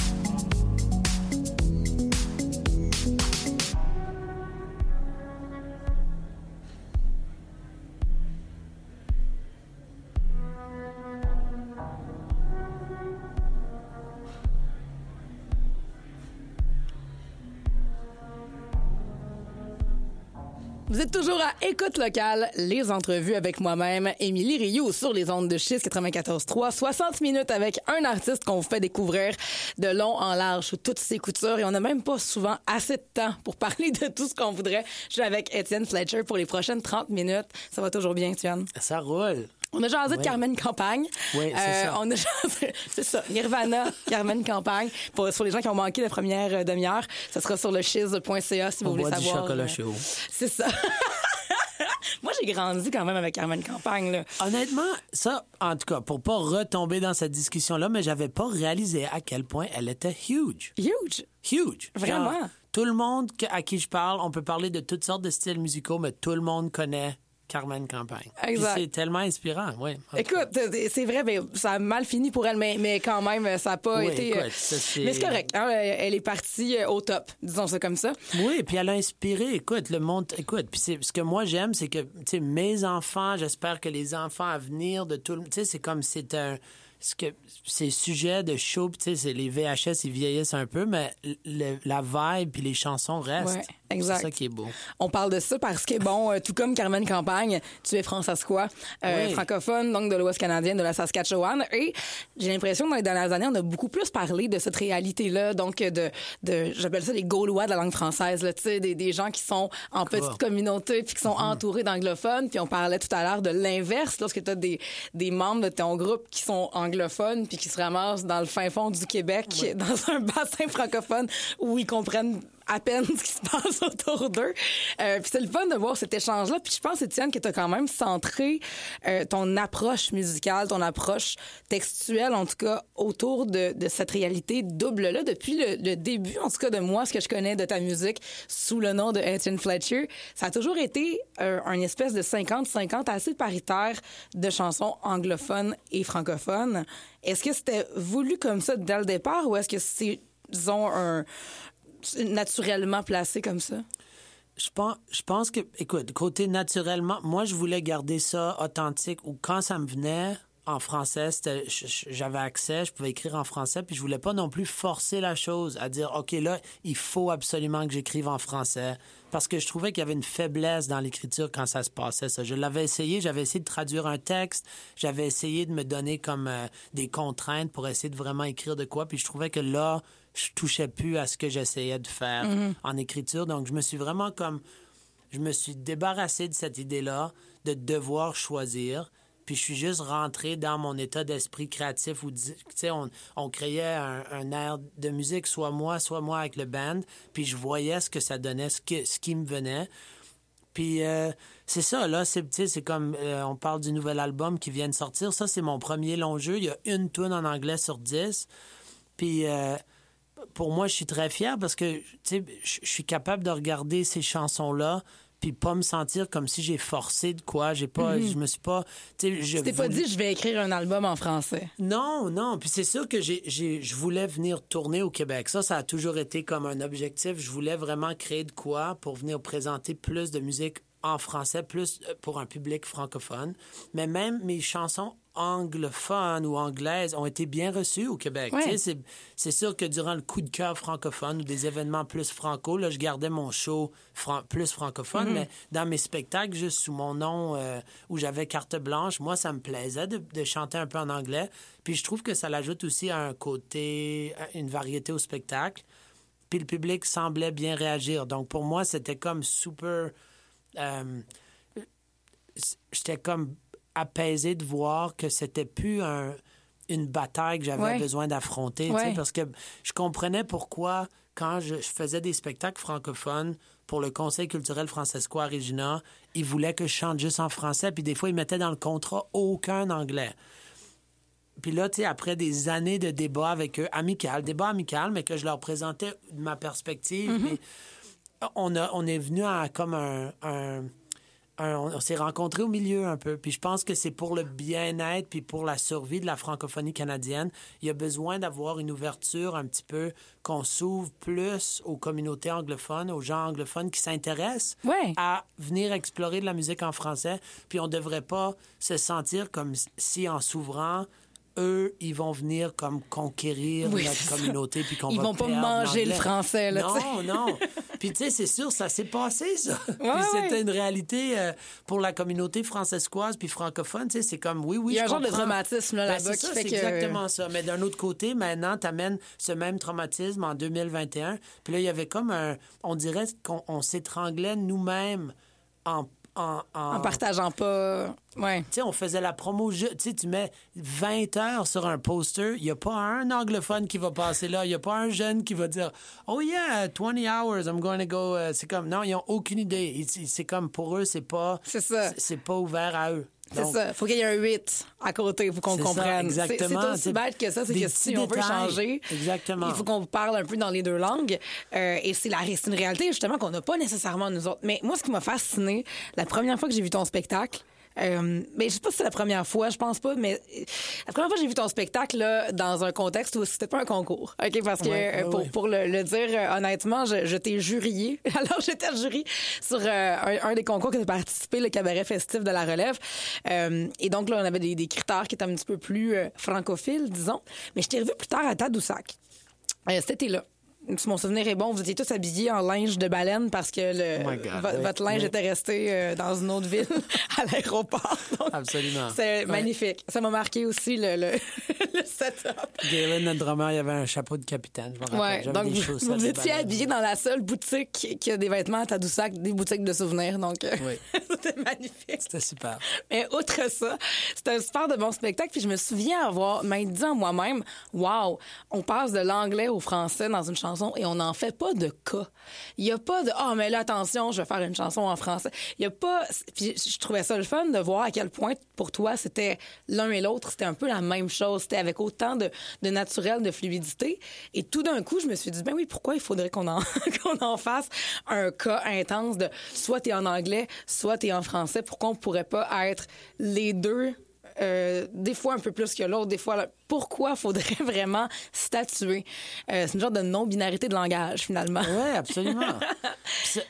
Vous êtes toujours à Écoute locale, les entrevues avec moi-même, Émilie Rioux, sur les ondes de Chiz quatre-vingt-quatorze trois. soixante minutes avec un artiste qu'on vous fait découvrir de long en large sous toutes ses coutures. Et on n'a même pas souvent assez de temps pour parler de tout ce qu'on voudrait. Je suis avec Étienne Fletcher pour les prochaines trente minutes. Ça va toujours bien, Étienne? Ça roule. On a jasé ouais. de Carmen Campagne. Oui, c'est euh, ça. On a jasé, c'est ça, Nirvana, Carmen Campagne. Pour, pour les gens qui ont manqué la première euh, demi-heure, ça sera sur le chiz point c a si vous On voulez boit savoir. Du chocolat euh, chaud. C'est ça. Moi, j'ai grandi quand même avec Carmen Campagne, là. Honnêtement, ça, en tout cas, pour pas retomber dans cette discussion-là, mais j'avais pas réalisé à quel point elle était huge. Huge? Huge. Vraiment? Genre, tout le monde à qui je parle, on peut parler de toutes sortes de styles musicaux, mais tout le monde connaît Carmen Campagne. Exact. Puis c'est tellement inspirant, oui. Écoute, c'est vrai, mais ça a mal fini pour elle, mais, mais quand même, ça n'a pas oui, été... Écoute, ça, c'est... Mais c'est correct, hein? Elle est partie au top, disons ça comme ça. Oui, puis elle a inspiré, écoute, le monde... Écoute, puis c'est... ce que moi j'aime, c'est que, tu sais, mes enfants, j'espère que les enfants à venir de tout le... Tu sais, c'est comme c'est un... Ce que ces sujets de show, tu sais, c'est les V H S, ils vieillissent un peu, mais le, la vibe puis les chansons restent. Ouais, exact. C'est ça qui est beau. On parle de ça parce que, bon, euh, tout comme Carmen Campagne, tu es françaisquois, euh, oui. francophone, donc de l'Ouest canadien, de la Saskatchewan. Et j'ai l'impression que dans les dernières années, on a beaucoup plus parlé de cette réalité-là, donc de, de j'appelle ça les Gaulois de la langue française, tu sais, des, des gens qui sont en Quoi? petite communauté puis qui sont mm-hmm. entourés d'anglophones. Puis on parlait tout à l'heure de l'inverse, lorsque tu as des, des membres de ton groupe qui sont anglophones puis qui se ramassent dans le fin fond du Québec, oui. dans un bassin francophone où ils comprennent à peine ce qui se passe autour d'eux. Euh, puis c'est le fun de voir cet échange-là. Puis je pense, Étienne, que tu as quand même centré euh, ton approche musicale, ton approche textuelle, en tout cas, autour de, de cette réalité double-là. Depuis le, le début, en tout cas, de moi, ce que je connais de ta musique sous le nom de Étienne Fletcher, ça a toujours été euh, une espèce de cinquante cinquante assez paritaire de chansons anglophones et francophones. Est-ce que c'était voulu comme ça dès le départ ou est-ce que c'est, disons, un... naturellement placé comme ça? Je pense, je pense que, écoute, côté naturellement, moi, je voulais garder ça authentique ou quand ça me venait en français, c'était, j'avais accès, je pouvais écrire en français, puis je voulais pas non plus forcer la chose à dire, OK, là, il faut absolument que j'écrive en français. Parce que je trouvais qu'il y avait une faiblesse dans l'écriture quand ça se passait, ça. Je l'avais essayé, j'avais essayé de traduire un texte, j'avais essayé de me donner comme euh, des contraintes pour essayer de vraiment écrire de quoi, puis je trouvais que là, je touchais plus à ce que j'essayais de faire mm-hmm. en écriture. Donc, je me suis vraiment comme... Je me suis débarrassé de cette idée-là de devoir choisir. Puis je suis juste rentré dans mon état d'esprit créatif où, tu sais, on, on créait un, un air de musique, soit moi, soit moi avec le band. Puis je voyais ce que ça donnait, ce, que, ce qui me venait. Puis euh, c'est ça, là, c'est, tu sais, c'est comme, euh, on parle du nouvel album qui vient de sortir. Ça, c'est mon premier long jeu. Il y a une tune en anglais sur dix. Puis... Euh, pour moi, je suis très fier parce que, tu sais, je suis capable de regarder ces chansons-là puis pas me sentir comme si j'ai forcé de quoi. J'ai pas... Mm-hmm. Je me suis pas... Tu sais, je t'es pas dit, je vais écrire un album en français. Non, non. Puis c'est sûr que j'ai, j'ai, je voulais venir tourner au Québec. Ça, ça a toujours été comme un objectif. Je voulais vraiment créer de quoi pour venir présenter plus de musique en français, plus pour un public francophone. Mais même mes chansons anglophones ou anglaises ont été bien reçues au Québec. Ouais. Tu sais, c'est, c'est sûr que durant le coup de cœur francophone ou des événements plus franco, là, je gardais mon show fran- plus francophone, mm-hmm. mais dans mes spectacles, juste sous mon nom euh, où j'avais carte blanche, moi, ça me plaisait de, de chanter un peu en anglais. Puis je trouve que ça l'ajoute aussi à un côté, à une variété au spectacle. Puis le public semblait bien réagir. Donc pour moi, c'était comme super... Euh, j'étais comme apaisé de voir que c'était plus un, une bataille que j'avais ouais. besoin d'affronter, ouais. parce que je comprenais pourquoi, quand je, je faisais des spectacles francophones pour le Conseil culturel Francescois à Regina, ils voulaient que je chante juste en français, puis des fois, ils mettaient dans le contrat aucun anglais. Puis là, tu sais, après des années de débats avec eux, amical, débat amical, mais que je leur présentais ma perspective, mm-hmm. puis on, a, on est venu à comme un... un Un, on s'est rencontrés au milieu un peu. Puis je pense que c'est pour le bien-être puis pour la survie de la francophonie canadienne. Il y a besoin d'avoir une ouverture un petit peu, qu'on s'ouvre plus aux communautés anglophones, aux gens anglophones qui s'intéressent ouais. à venir explorer de la musique en français. Puis on ne devrait pas se sentir comme si en s'ouvrant, eux, ils vont venir comme conquérir oui, notre communauté puis qu'on ils va vont pas manger le français, là. Non, t'sais. non. Puis tu sais, c'est sûr, ça s'est passé, ça. Ouais, puis ouais. c'était une réalité euh, pour la communauté francescoise puis francophone, tu sais, c'est comme, oui, oui, il y a je un genre comprends. de traumatisme, là, ben, là-bas. C'est ça, qui fait c'est que... exactement ça. Mais d'un autre côté, maintenant, t'amènes ce même traumatisme en deux mille vingt et un. Puis là, il y avait comme un... On dirait qu'on on s'étranglait nous-mêmes en En, en... en partageant pas... Ouais. Tu sais, on faisait la promo... Tu sais, tu mets vingt heures sur un poster, il n'y a pas un anglophone qui va passer là, il n'y a pas un jeune qui va dire « Oh yeah, twenty hours, I'm going to go... Uh, » C'est comme... Non, ils n'ont aucune idée. C'est comme, pour eux, c'est pas... C'est ça. C'est, c'est pas ouvert à eux. C'est Donc, ça. Il faut qu'il y ait un huit à côté. Il faut qu'on c'est comprenne. Ça, exactement. C'est, c'est aussi bête que ça. C'est que si on veut changer, exactement. il faut qu'on parle un peu dans les deux langues. Euh, et c'est, la, c'est une réalité, justement, qu'on n'a pas nécessairement nous autres. Mais moi, ce qui m'a fasciné, la première fois que j'ai vu ton spectacle, Euh, mais je sais pas si c'est la première fois, je pense pas, mais la première fois que j'ai vu ton spectacle là, dans un contexte où c'était pas un concours, ok, parce que ouais, ouais, pour, ouais. pour le, le dire euh, honnêtement, je, je t'ai jurié. Alors j'étais jury sur euh, un, un des concours que tu as participé, le cabaret festif de la Relève, euh, et donc là on avait des, des critères qui étaient un petit peu plus euh, francophiles, disons. Mais je t'ai revu plus tard à Tadoussac. Euh, cet été-là. Si mon souvenir est bon, vous étiez tous habillés en linge de baleine parce que le, oh God, vo- oui, votre linge oui. était resté euh, dans une autre ville à l'aéroport. Donc, absolument. c'est ouais. magnifique. Ça m'a marqué aussi le, le, le setup. Galen, notre drummer, il avait un chapeau de capitaine. Je me rappelle. Ouais, J'avais donc des vous, chaussettes vous de étiez baleine. habillés dans la seule boutique qui a des vêtements à Tadoussac, des boutiques de souvenirs. Donc, euh, oui. c'était magnifique. C'était super. Mais outre ça, c'était un super de bon spectacle. Puis je me souviens avoir même dit en moi-même, wow, on passe de l'anglais au français dans une chanson et on n'en fait pas de cas. Il n'y a pas de « Ah, oh, mais là, attention, je vais faire une chanson en français. » Il n'y a pas... Puis je trouvais ça le fun de voir à quel point, pour toi, c'était l'un et l'autre, c'était un peu la même chose. C'était avec autant de, de naturel, de fluidité. Et tout d'un coup, je me suis dit, ben oui, pourquoi il faudrait qu'on en, qu'on en fasse un cas intense de soit t'es en anglais, soit t'es en français. Pourquoi on pourrait pas être les deux... Euh, des fois un peu plus que l'autre, des fois... Là, pourquoi faudrait vraiment statuer? Euh, c'est une genre de non-binarité de langage, finalement. Oui, absolument.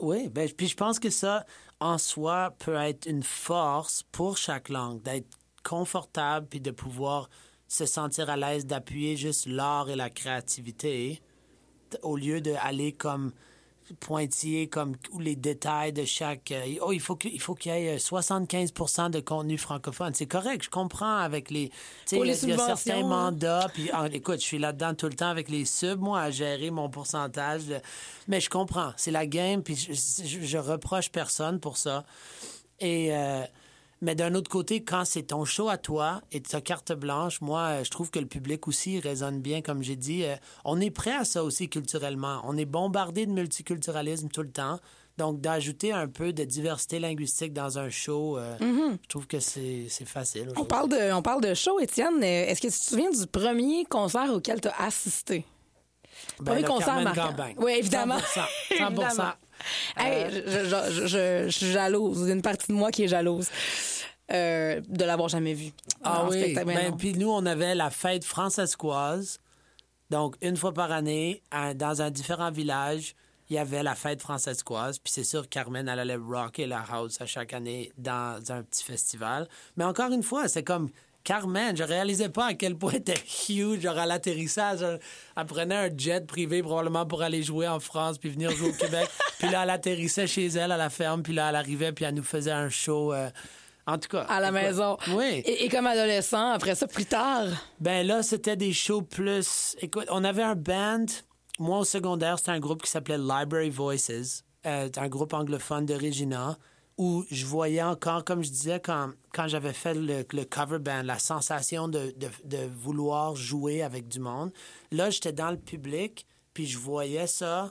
Oui, ben, puis je pense que ça, en soi, peut être une force pour chaque langue, d'être confortable puis de pouvoir se sentir à l'aise d'appuyer juste l'art et la créativité au lieu d'aller comme pointillé comme ou les détails de chaque... Euh, oh, il faut qu'il faut qu'il y ait soixante-quinze pour cent de contenu francophone. C'est correct, je comprends avec les... Tu sais, il y a certains mandats, puis ah, écoute, je suis là-dedans tout le temps avec les subs, moi, à gérer mon pourcentage. De... Mais je comprends, c'est la game, puis je, je, je reproche personne pour ça. Et... Euh, Mais d'un autre côté, quand c'est ton show à toi et ta carte blanche, moi, je trouve que le public aussi résonne bien, comme j'ai dit. Euh, on est prêt à ça aussi culturellement. On est bombardé de multiculturalisme tout le temps. Donc, d'ajouter un peu de diversité linguistique dans un show, euh, mm-hmm. je trouve que c'est, c'est facile. On parle, de, on parle de show, Étienne. Est-ce que tu te souviens du premier concert auquel tu as assisté? Ben, premier concert marquant. Oui, évidemment. cent pour cent. cent pour cent. Hey, je, je, je, je, je suis jalouse. Il y a une partie de moi qui est jalouse euh, de l'avoir jamais vu. Ah oui. Ben, puis nous, on avait la fête francescoise. Donc, une fois par année, un, dans un différent village, il y avait la fête francescoise. Puis c'est sûr que Carmen, elle allait rocker la house à chaque année dans un petit festival. Mais encore une fois, c'est comme... Carmen, je réalisais pas à quel point elle était huge. Genre, à l'atterrissage, elle, elle prenait un jet privé probablement pour aller jouer en France puis venir jouer au Québec. Puis là, elle atterrissait chez elle à la ferme. Puis là, elle arrivait puis elle nous faisait un show. Euh, en tout cas. À la écoute, maison. Oui. Et, et comme adolescent, après ça, plus tard? Ben là, c'était des shows plus... Écoute, on avait un band. Moi, au secondaire, c'était un groupe qui s'appelait Library Voices. Euh, un groupe anglophone de Regina. Où je voyais encore, comme je disais, quand, quand j'avais fait le, le cover band, la sensation de, de, de vouloir jouer avec du monde. Là, j'étais dans le public, puis je voyais ça.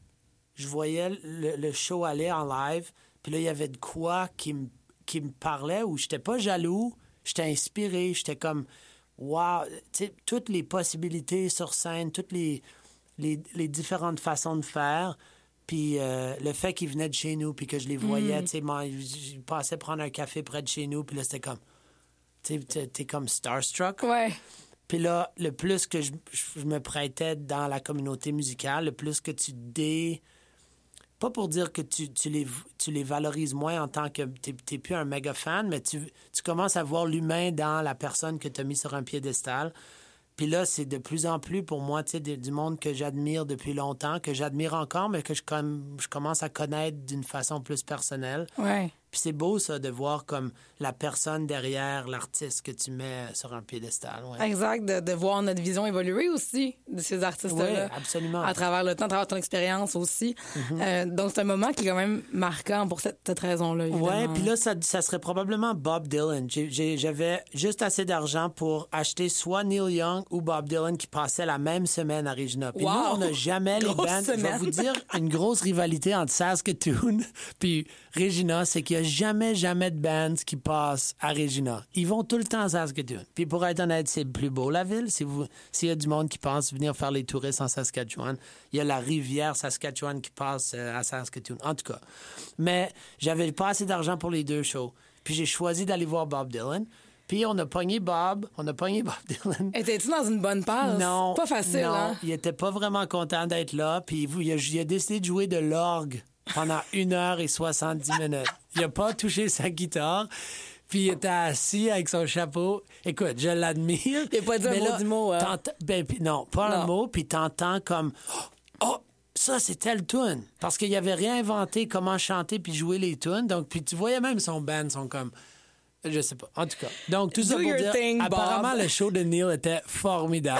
Je voyais le, le show aller en live, puis là, il y avait de quoi qui me, qui me parlait, où j'étais pas jaloux, j'étais inspiré, j'étais comme, wow, tu sais, toutes les possibilités sur scène, toutes les, les, les différentes façons de faire. Puis euh, le fait qu'ils venaient de chez nous, puis que je les voyais, mm. tu sais, ils passaient prendre un café près de chez nous, puis là, c'était comme, tu sais, t'es comme starstruck. Ouais. Puis là, le plus que je, je me prêtais dans la communauté musicale, le plus que tu dé... Pas pour dire que tu, tu, les, tu les valorises moins en tant que... T'es, t'es plus un méga fan, mais tu, tu commences à voir l'humain dans la personne que tu as mis sur un piédestal. Puis là, c'est de plus en plus, pour moi, tu sais, du monde que j'admire depuis longtemps, que j'admire encore, mais que je, comme, je commence à connaître d'une façon plus personnelle. Ouais. Puis c'est beau, ça, de voir comme la personne derrière l'artiste que tu mets sur un piédestal. Ouais. Exact, de, de voir notre vision évoluer aussi de ces artistes-là. Oui, absolument. À travers le temps, à travers ton expérience aussi. Mm-hmm. Euh, donc, c'est un moment qui est quand même marquant pour cette, cette raison-là, évidemment. Oui, puis là, ça, ça serait probablement Bob Dylan. J'ai, j'ai, j'avais juste assez d'argent pour acheter soit Neil Young ou Bob Dylan qui passaient la même semaine à Regina. Puis wow! Nous, on n'a jamais les bandes. Je vais vous dire, une grosse rivalité entre Saskatoon puis Regina, c'est qu'il n'y a jamais, jamais de bands qui passent à Regina. Ils vont tout le temps à Saskatoon. Puis pour être honnête, c'est plus beau, la ville. Si vous, s'il y a du monde qui pense venir faire les touristes en Saskatchewan, il y a la rivière Saskatchewan qui passe à Saskatoon. En tout cas. Mais j'avais pas assez d'argent pour les deux shows. Puis j'ai choisi d'aller voir Bob Dylan. Puis on a pogné Bob. On a pogné Bob Dylan. Étais-tu dans une bonne passe? Non. Pas facile, non, hein? Il était pas vraiment content d'être là. Puis il a, il a décidé de jouer de l'orgue pendant une heure et soixante-dix minutes. Il a pas touché sa guitare. Puis il était assis avec son chapeau. Écoute, je l'admire. Il n'a pas dit un mot du mot, hein? Ben, pis, non, pas non. un mot. Puis t'entends comme... Oh, ça, c'est telle tune. Parce qu'il avait réinventé comment chanter puis jouer les tunes. Donc, puis tu voyais même son band sont comme... Je sais pas. En tout cas. Donc, tout Do ça pour dire... Thing, apparemment, Bob. Le show de Neil était formidable.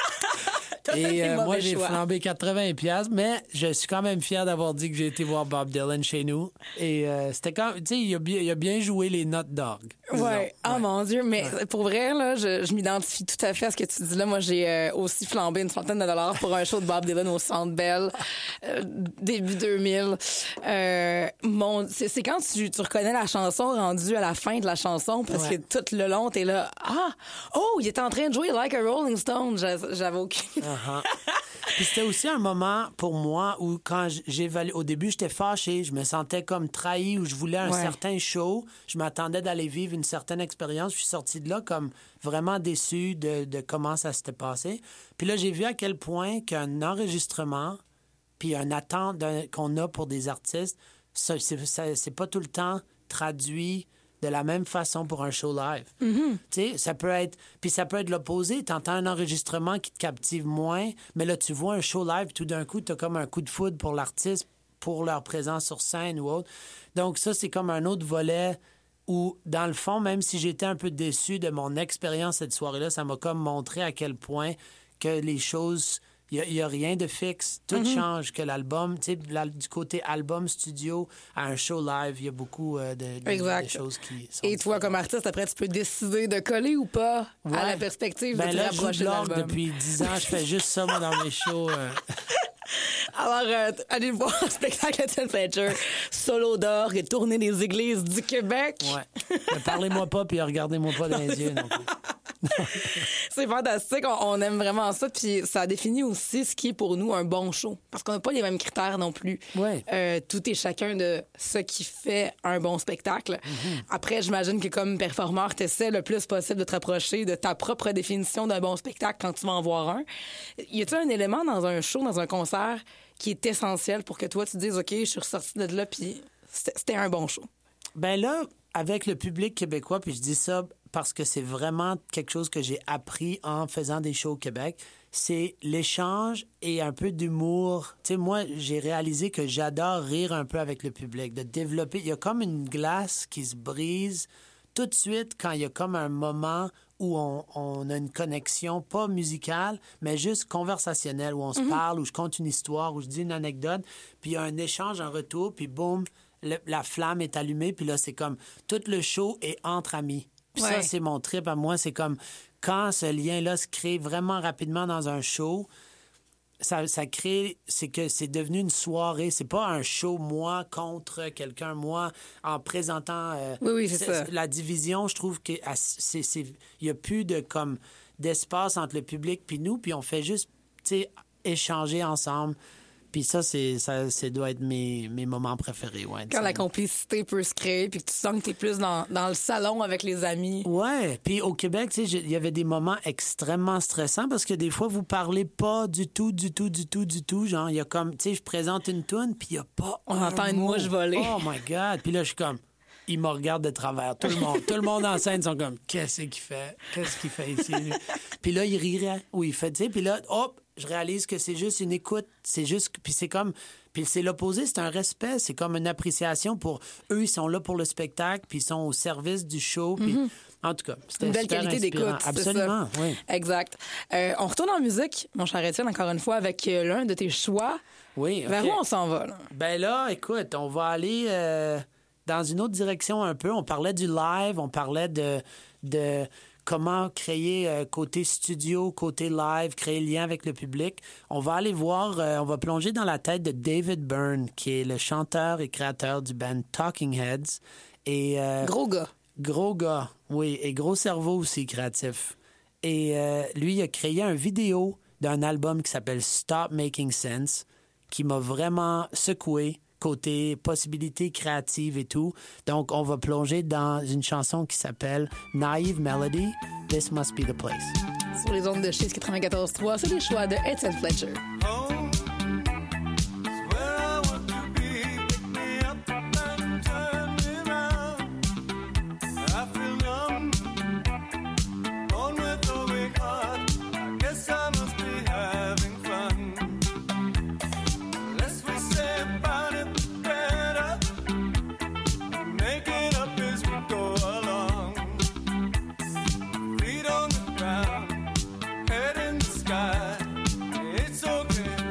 Et euh, moi, j'ai choix. flambé quatre-vingts piastres, mais je suis quand même fier d'avoir dit que j'ai été voir Bob Dylan chez nous. Et euh, c'était quand tu sais, il a, il a bien joué les notes d'orgue. Ouais. Oh ouais. Mon Dieu, mais ouais. Pour vrai, là, je, je m'identifie tout à fait à ce que tu dis là. Moi, j'ai euh, aussi flambé une centaine de dollars pour un show de Bob Dylan au Centre Bell, euh, début deux mille. Euh, mon, c'est, c'est quand tu, tu reconnais la chanson rendue à la fin de la chanson, parce ouais. que tout le long, t'es là, ah, oh, il était en train de jouer Like a Rolling Stone. J'avais aucune... Uh-huh. Puis c'était aussi un moment pour moi où quand j'évalue... Au début, j'étais fâché, je me sentais comme trahi, où je voulais un ouais. certain show. Je m'attendais d'aller vivre une certaine expérience. Je suis sorti de là comme vraiment déçu de, de comment ça s'était passé. Puis là, j'ai vu à quel point qu'un enregistrement puis une attente d'un- qu'on a pour des artistes, ça, c'est, ça, c'est pas tout le temps traduit de la même façon pour un show live. Mm-hmm. Tu sais, ça peut être... Puis ça peut être l'opposé. T'entends un enregistrement qui te captive moins, mais là, tu vois un show live, tout d'un coup, t'as comme un coup de foudre pour l'artiste, pour leur présence sur scène ou autre. Donc ça, c'est comme un autre volet où, dans le fond, même si j'étais un peu déçu de mon expérience cette soirée-là, ça m'a comme montré à quel point que les choses... Il n'y a, a rien de fixe. Tout Mm-hmm. change. Que l'album, tu sais, la- du côté album studio à un show live, il y a beaucoup euh, de, de- Exact. de choses qui sont... Et toi, comme artiste, après, tu peux décider de coller ou pas Ouais. à la perspective Ben de te là, je joue rapprocher de de l'orgue l'album. depuis dix ans. Je fais juste ça, moi, dans mes shows. euh. Alors, euh, allez voir le spectacle Étienne Fletcher, solo d'orgue et tournée des églises du Québec. Ouais. Mais parlez-moi pas, puis regardez-moi pas dans les yeux non plus. C'est fantastique, on, on aime vraiment ça. Puis ça définit aussi ce qui est pour nous un bon show. Parce qu'on n'a pas les mêmes critères non plus. Ouais. Euh, tout est chacun de ce qui fait un bon spectacle. Après, j'imagine que comme performeur, tu essaies le plus possible de te rapprocher de ta propre définition d'un bon spectacle quand tu vas en voir un. Y a-t-il un élément dans un show, dans un concert, qui est essentiel pour que toi, tu te dises, OK, je suis ressortie de là, puis c'était c'était un bon show? Ben là, avec le public québécois, puis je dis ça parce que c'est vraiment quelque chose que j'ai appris en faisant des shows au Québec, c'est l'échange et un peu d'humour. Tu sais, moi, j'ai réalisé que j'adore rire un peu avec le public, de développer. Il y a comme une glace qui se brise tout de suite quand il y a comme un moment où on, on a une connexion, pas musicale, mais juste conversationnelle, où on se parle, où je compte une histoire, où je dis une anecdote, puis il y a un échange en retour, puis boum, le- la flamme est allumée, puis là, c'est comme tout le show est entre amis. Puis Ouais. ça, c'est mon trip à moi. C'est comme quand ce lien-là se crée vraiment rapidement dans un show, ça, ça crée... C'est que c'est devenu une soirée. C'est pas un show, moi, contre quelqu'un, moi, en présentant... euh, Oui, oui, c'est ça. La division, je trouve que c'est, c'est, il y a plus de, comme, d'espace entre le public puis nous, puis on fait juste, tu sais, échanger ensemble. Puis ça, c'est, ça, ça doit être mes, mes moments préférés, ouais. Quand la complicité peut se créer, puis que tu sens que tu es plus dans, dans le salon avec les amis. Ouais, puis au Québec, tu sais, j'ai- il y avait des moments extrêmement stressants parce que des fois, vous parlez pas du tout, du tout, du tout, du tout. Genre, il y a comme, tu sais, je présente une toune, puis il y a pas On un entend une mot. mouche voler. Oh my God! Puis là, je suis comme, il me regarde de travers. Tout le monde, tout le monde en scène sont comme, qu'est-ce qu'il fait? Qu'est-ce qu'il fait ici? lui? Puis là, il rirait. Ou il fait, tu sais, puis là, hop, je réalise que c'est juste une écoute. C'est juste, puis c'est comme, puis c'est l'opposé, c'est un respect. C'est comme une appréciation pour eux, ils sont là pour le spectacle, puis ils sont au service du show. Puis, en tout cas, c'était Une belle super qualité inspirant. d'écoute. c'est Absolument, ça. oui. Exact. Euh, on retourne en musique, mon cher Étienne, encore une fois, avec euh, l'un de tes choix. Oui, OK. Vers où on s'en va, là? Ben là, écoute, on va aller euh, dans une autre direction un peu. On parlait du live, on parlait de, de comment créer euh, côté studio, côté live, créer le lien avec le public. On va aller voir, euh, on va plonger dans la tête de David Byrne, qui est le chanteur et créateur du band Talking Heads. Et, euh, Gros gars. Gros gars, oui, et gros cerveau aussi créatif. Et euh, lui, il a créé un vidéo d'un album qui s'appelle Stop Making Sense, qui m'a vraiment secoué côté possibilités créatives et tout. Donc, on va plonger dans une chanson qui s'appelle Naive Melody, This Must Be the Place. Sur les ondes de Chiz quatre-vingt-quatorze trois, c'est les choix de Étienne Fletcher. Home is where I want to be. Pick me up and turn me round. I feel numb, born with a weak heart. I guess I must be having fun. The less we say about it, the better. Make it up as we go along. Feet on the ground, head in the sky. It's okay.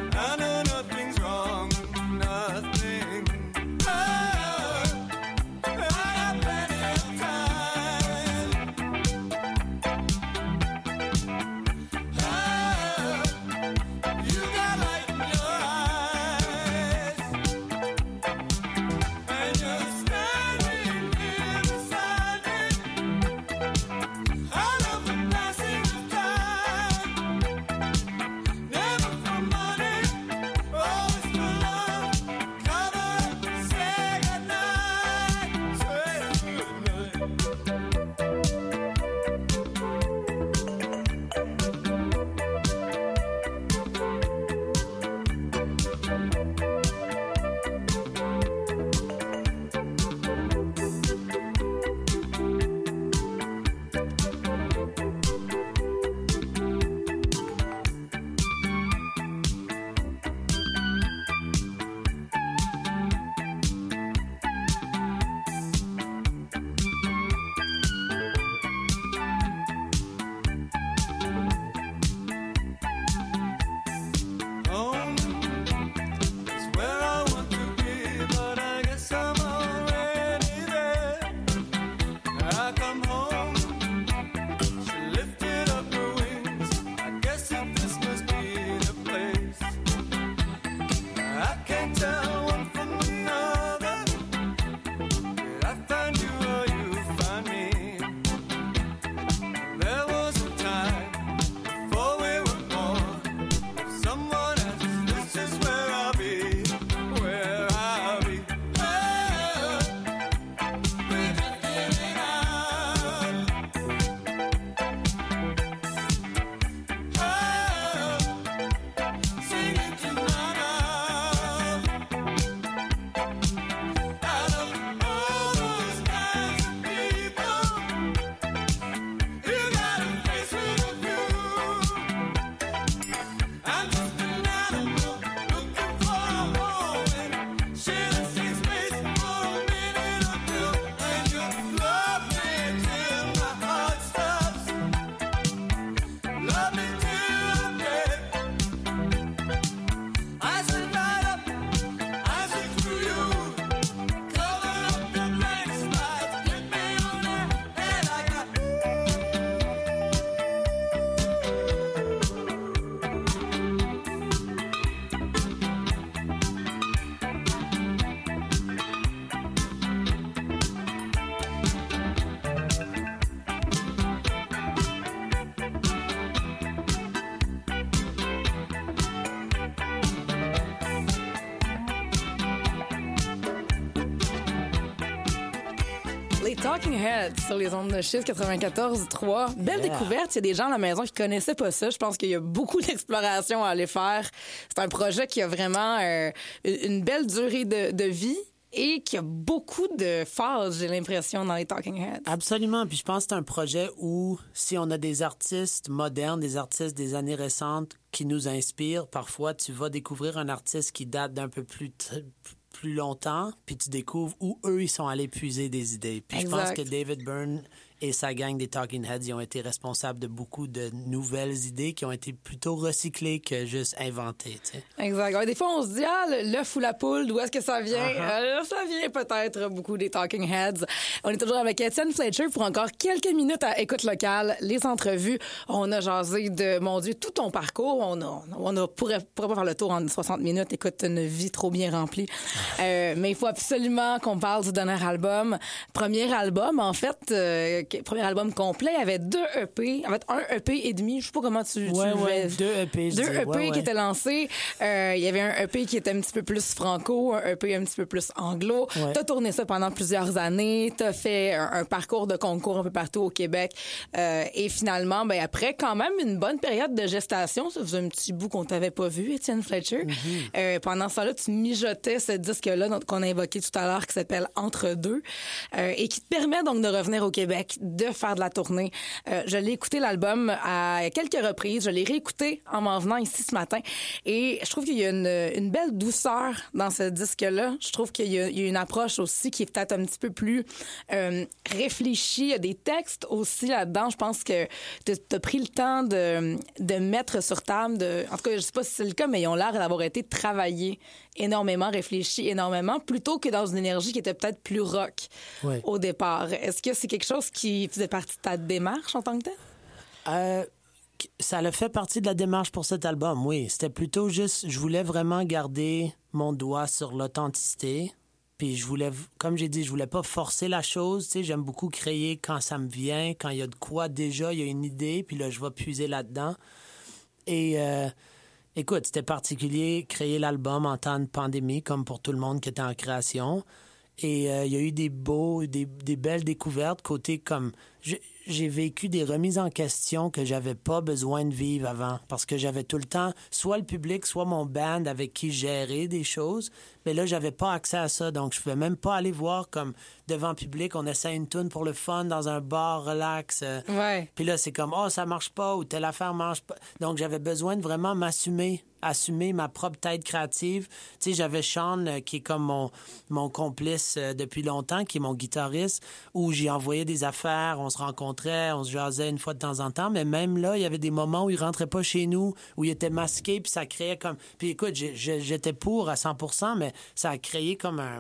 les Talking Heads sur les ondes de Chiffre quatre-vingt-quatorze trois. Belle yeah. découverte. Il y a des gens à la maison qui connaissaient pas ça. Je pense qu'il y a beaucoup d'exploration à aller faire. C'est un projet qui a vraiment euh, une belle durée de, de vie. Et qu'il y a beaucoup de phases, j'ai l'impression, dans les Talking Heads. Absolument. Puis je pense que c'est un projet où, si on a des artistes modernes, des artistes des années récentes qui nous inspirent, parfois tu vas découvrir un artiste qui date d'un peu plus, t- plus longtemps, puis tu découvres où eux, ils sont allés puiser des idées. Puis exact. Je pense que David Byrne et sa gang des Talking Heads, ils ont été responsables de beaucoup de nouvelles idées qui ont été plutôt recyclées que juste inventées. Tu sais. Exact. Ouais, des fois, on se dit, ah, l'œuf ou la poule, d'où est-ce que ça vient? Uh-huh. Euh, ça vient peut-être beaucoup des Talking Heads. On est toujours avec Étienne Fletcher pour encore quelques minutes à Écoute locale, les entrevues. On a jasé de, mon Dieu, tout ton parcours. On a, on a pourrait, pourrait pas faire le tour en soixante minutes. Écoute, une vie trop bien remplie. euh, mais il faut absolument qu'on parle du dernier album. Premier album, en fait, euh, premier album complet, il y avait deux E P, en fait un E P et demi, je sais pas comment tu, ouais, tu ouais, deux E P, je deux dis. E P ouais, qui ouais. étaient lancés. Euh, il y avait un E P qui était un petit peu plus franco, un E P un petit peu plus anglo. Ouais. T'as tourné ça pendant plusieurs années, t'as fait un, un parcours de concours un peu partout au Québec, euh, et finalement, ben après quand même une bonne période de gestation, ça faisait un petit bout qu'on t'avait pas vu, Étienne Fletcher. Mm-hmm. Euh, pendant ça là, tu mijotais ce disque-là qu'on a évoqué tout à l'heure qui s'appelle Entre deux, euh, et qui te permet donc de revenir au Québec, de faire de la tournée. Euh, je l'ai écouté l'album à quelques reprises. Je l'ai réécouté en m'en venant ici ce matin. Et je trouve qu'il y a une, une belle douceur dans ce disque-là. Je trouve qu'il y a, il y a une approche aussi qui est peut-être un petit peu plus euh, réfléchie. Il y a des textes aussi là-dedans. Je pense que tu as pris le temps de, de mettre sur table. De, en tout cas, je sais pas si c'est le cas, mais ils ont l'air d'avoir été travaillés énormément, réfléchis énormément, plutôt que dans une énergie qui était peut-être plus rock ouais. au départ. Est-ce que c'est quelque chose qui faisait partie de ta démarche en tant que telle? Euh, ça a fait partie de la démarche pour cet album, oui. C'était plutôt juste, je voulais vraiment garder mon doigt sur l'authenticité. Puis je voulais, comme j'ai dit, je voulais pas forcer la chose. Tu sais, j'aime beaucoup créer quand ça me vient, quand il y a de quoi déjà, il y a une idée, puis là, je vais puiser là-dedans. Et euh, écoute, c'était particulier, créer l'album en temps de pandémie, comme pour tout le monde qui était en création. Et euh, il y a eu des beaux, des, des belles découvertes, côté comme... Je, j'ai vécu des remises en question que j'avais pas besoin de vivre avant, parce que j'avais tout le temps soit le public, soit mon band avec qui gérer des choses, mais là, j'avais pas accès à ça, donc je pouvais même pas aller voir comme devant le public, on essaie une tune pour le fun dans un bar relax. Euh, ouais. Puis là, c'est comme, oh, ça marche pas, ou telle affaire marche pas. Donc, j'avais besoin de vraiment m'assumer, assumer ma propre tête créative. Tu sais, j'avais Sean, euh, qui est comme mon, mon complice euh, depuis longtemps, qui est mon guitariste, où j'y envoyais des affaires, on se rencontrait, on se jasait une fois de temps en temps, mais même là, il y avait des moments où il rentrait pas chez nous, où il était masqué, puis ça créait comme... Puis écoute, j'étais pour à cent pour cent, mais ça a créé comme un...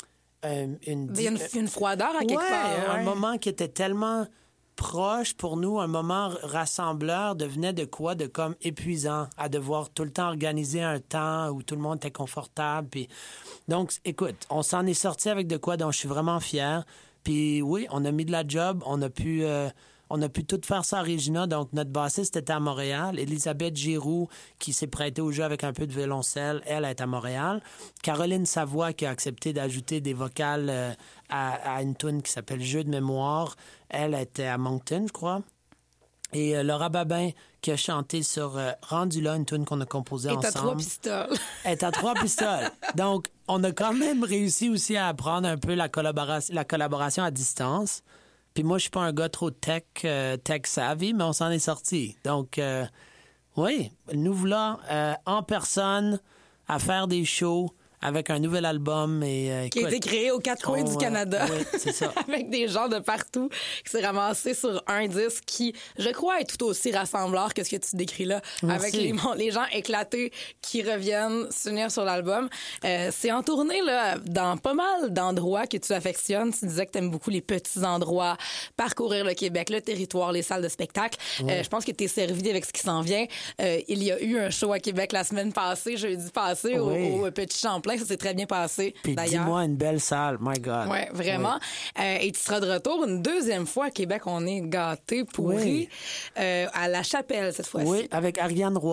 un une... Il y a une, une froideur à quelque ouais, part. Ouais, un moment qui était tellement proche pour nous, un moment rassembleur devenait de quoi? De comme épuisant, à devoir tout le temps organiser un temps où tout le monde était confortable. Puis... Donc, écoute, on s'en est sorti avec de quoi dont je suis vraiment fier. Puis oui, on a mis de la job, on a pu... Euh, On a pu tout faire ça à Regina. Donc, notre bassiste était à Montréal. Elisabeth Giroux, qui s'est prêtée au jeu avec un peu de violoncelle, elle est à Montréal. Caroline Savoie, qui a accepté d'ajouter des vocales euh, à, à une tune qui s'appelle Jeu de mémoire, elle était à Moncton, je crois. Et euh, Laura Babin, qui a chanté sur euh, Rendu là, une tune qu'on a composée ensemble. Et t'as trois pistoles. Elle est à trois pistoles. Donc, on a quand même réussi aussi à apprendre un peu la collaboration, la collaboration à distance. Puis moi, je suis pas un gars trop tech, euh, tech savvy, mais on s'en est sorti. Donc, euh, oui, nous voilà euh, en personne à faire des shows avec un nouvel album. Et, euh, qui a écoute, été créé aux quatre coins on, du Canada. Euh, oui, c'est ça. Avec des gens de partout qui s'est ramassé sur un disque qui, je crois, est tout aussi rassembleur que ce que tu décris là. Merci. Avec les, les gens éclatés qui reviennent s'unir sur l'album. Euh, c'est en tournée là, dans pas mal d'endroits que tu affectionnes. Tu disais que tu aimes beaucoup les petits endroits, parcourir le Québec, le territoire, les salles de spectacle. Oui. Euh, je pense que tu es servi avec ce qui s'en vient. Euh, il y a eu un show à Québec la semaine passée, jeudi passé, oui. au, au Petit Champlain. Ça s'est très bien passé, Puis d'ailleurs. dis-moi, une belle salle, my God. Oui, vraiment. Oui. Euh, et tu seras de retour une deuxième fois à Québec. On est gâtés, pourris. Oui. Euh, à La Chapelle, cette fois-ci. Oui, avec Ariane Roy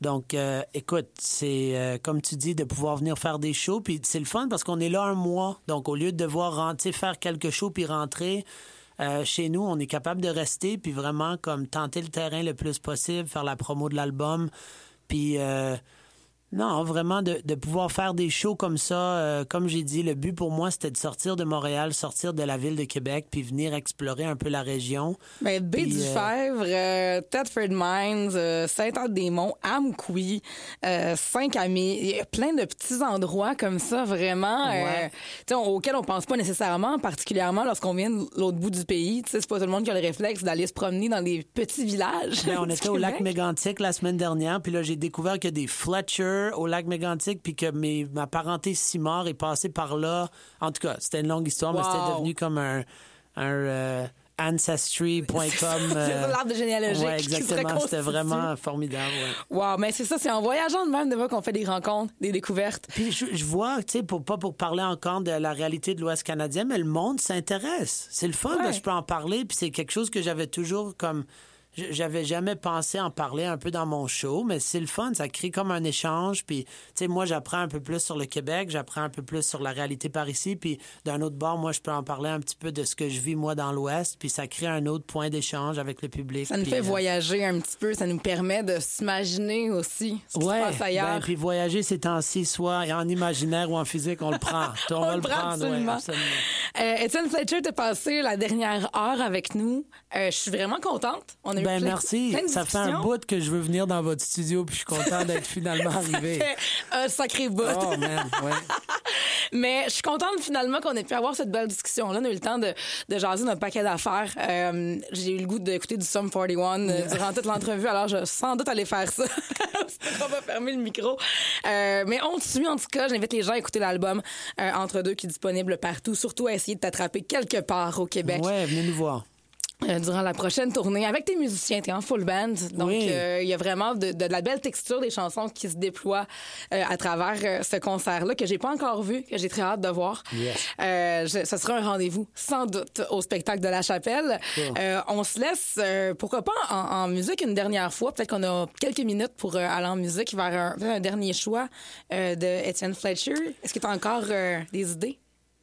Donc, euh, écoute, c'est euh, comme tu dis, de pouvoir venir faire des shows. Puis c'est le fun parce qu'on est là un mois. Donc, au lieu de devoir rentrer, faire quelques shows puis rentrer, euh, chez nous, on est capable de rester puis vraiment comme tenter le terrain le plus possible, faire la promo de l'album. Puis... Euh, Non, vraiment, de, de pouvoir faire des shows comme ça. Euh, comme j'ai dit, le but pour moi, c'était de sortir de Montréal, sortir de la ville de Québec, puis venir explorer un peu la région. Ben, Baie-du-Fèvre, euh, Thetford Mines, euh, Saint-Anne-des-Monts, Amqui, euh, Saint-Camille. Il y a plein de petits endroits comme ça, vraiment, Ouais. euh, tu sais, auxquels on pense pas nécessairement, particulièrement lorsqu'on vient de l'autre bout du pays. Tu sais, c'est pas tout le monde qui a le réflexe d'aller se promener dans des petits villages. Ben, on du était au lac Québec. Mégantic la semaine dernière, puis là, j'ai découvert qu'il y a des Fletcher au lac Mégantic, puis que mes, ma parenté Simard est passée par là. En tout cas, c'était une longue histoire, mais Wow. c'était devenu comme un, un euh, ancestry point com. C'est euh, l'arbre de généalogique ouais, qui se exactement. C'était reconstitue. vraiment formidable. Ouais. Wow, mais c'est ça, c'est en voyageant de même des fois qu'on fait des rencontres, des découvertes. Puis je, je vois, tu sais, pour, pas pour parler encore de la réalité de l'Ouest canadien, mais le monde s'intéresse. C'est le fun, Ouais. parce que je peux en parler, puis c'est quelque chose que j'avais toujours comme... j- J'avais jamais pensé en parler un peu dans mon show, mais c'est le fun, ça crée comme un échange. Puis, tu sais, moi, j'apprends un peu plus sur le Québec, j'apprends un peu plus sur la réalité par ici. Puis, d'un autre bord, moi, je peux en parler un petit peu de ce que je vis, moi, dans l'Ouest. Puis, ça crée un autre point d'échange avec le public. Ça nous Puis, fait euh, voyager un petit peu, ça nous permet de s'imaginer aussi ce qui Ouais, se passe ailleurs. ben, puis voyager ces temps-ci, soit en imaginaire ou en physique, on le prend. On, On va le le prend prendre, ouais, absolument. absolument. Euh, Étienne Fletcher, t'as passé la dernière heure avec nous. Euh, je suis vraiment contente. On a eu Ben plein, merci. plein de Ça fait un discussions. bout que je veux venir dans votre studio, puis je suis content d'être finalement arrivé. Ça fait un sacré bout. Oh man, ouais. Mais je suis contente finalement qu'on ait pu avoir cette belle discussion-là. On a eu le temps de, de jaser notre paquet d'affaires. Euh, j'ai eu le goût d'écouter du Sum quarante et un euh, durant toute l'entrevue, alors je vais sans doute aller faire ça. On va fermer le micro. Euh, mais on te suit en tout cas. J'invite les gens à écouter l'album euh, Entre deux qui est disponible partout. Surtout à essayer de t'attraper quelque part au Québec. Ouais, venez nous voir. Euh, durant la prochaine tournée avec tes musiciens. T'es en full band. Donc, Oui. euh, il y a vraiment de, de, de la belle texture des chansons qui se déploient euh, à travers euh, ce concert-là que j'ai pas encore vu, que j'ai très hâte de voir. Yes. Euh, je- ce sera un rendez-vous, sans doute, au spectacle de La Chapelle. Cool. Euh, on se laisse, euh, pourquoi pas, en, en musique une dernière fois. Peut-être qu'on a quelques minutes pour euh, aller en musique vers un, un dernier choix euh, de Étienne Fletcher. Est-ce que tu as encore euh, des idées?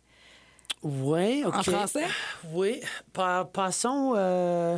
Oui, OK. En français? Oui. Pa- passons... euh,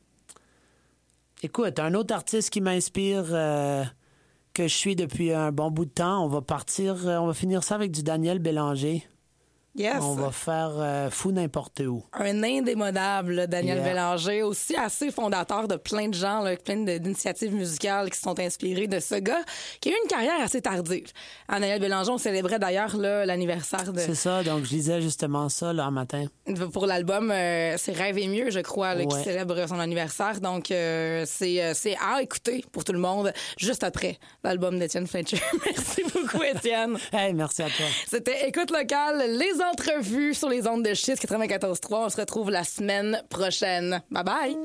Écoute, un autre artiste qui m'inspire, euh, que je suis depuis un bon bout de temps, on va partir... euh, on va finir ça avec du Daniel Bélanger. Yes. On va faire euh, Fou n'importe où. Un indémodable, là, Daniel Yeah. Bélanger, aussi assez fondateur de plein de gens, là, plein de- d'initiatives musicales qui se sont inspirées de ce gars, qui a eu une carrière assez tardive. En Daniel Bélanger, on célébrait d'ailleurs là, l'anniversaire de C'est ça, donc je disais justement ça, là, un matin. pour l'album euh, C'est Rêve et mieux, je crois, là, qui Ouais. célèbre son anniversaire. Donc, euh, c'est, euh, c'est à écouter pour tout le monde, juste après l'album d'Étienne Fletcher. Merci beaucoup, Étienne. Hey, merci à toi. C'était Écoute locale, les entrevues sur les ondes de Chiz quatre-vingt-quatorze trois. On se retrouve la semaine prochaine. Bye bye!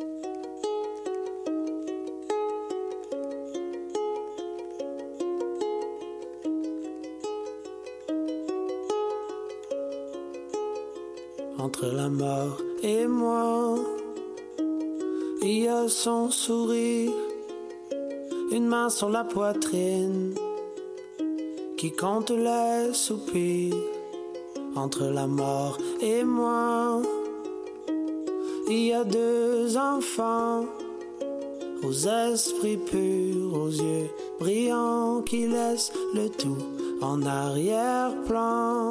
Entre la mort et moi, il y a son sourire, une main sur la poitrine qui compte les soupirs. Entre la mort et moi, il y a deux enfants aux esprits purs, aux yeux brillants qui laissent le tout en arrière-plan.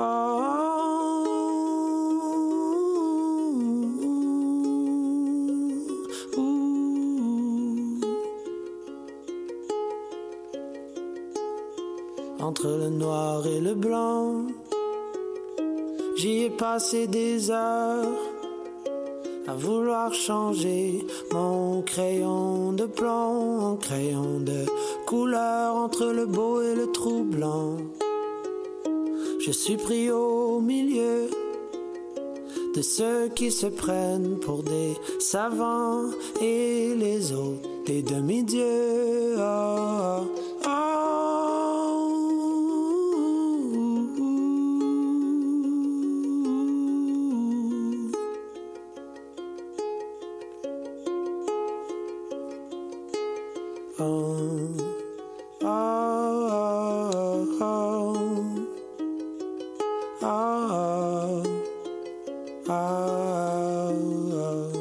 Oh, ouh. Entre le noir et le blanc, j'y ai passé des heures à vouloir changer mon crayon de plomb en crayon de couleur, entre le beau et le troublant. Je suis pris au milieu de ceux qui se prennent pour des savants et les autres des demi-dieux. Oh, oh, oh, oh. oh, oh, oh, oh, oh, oh.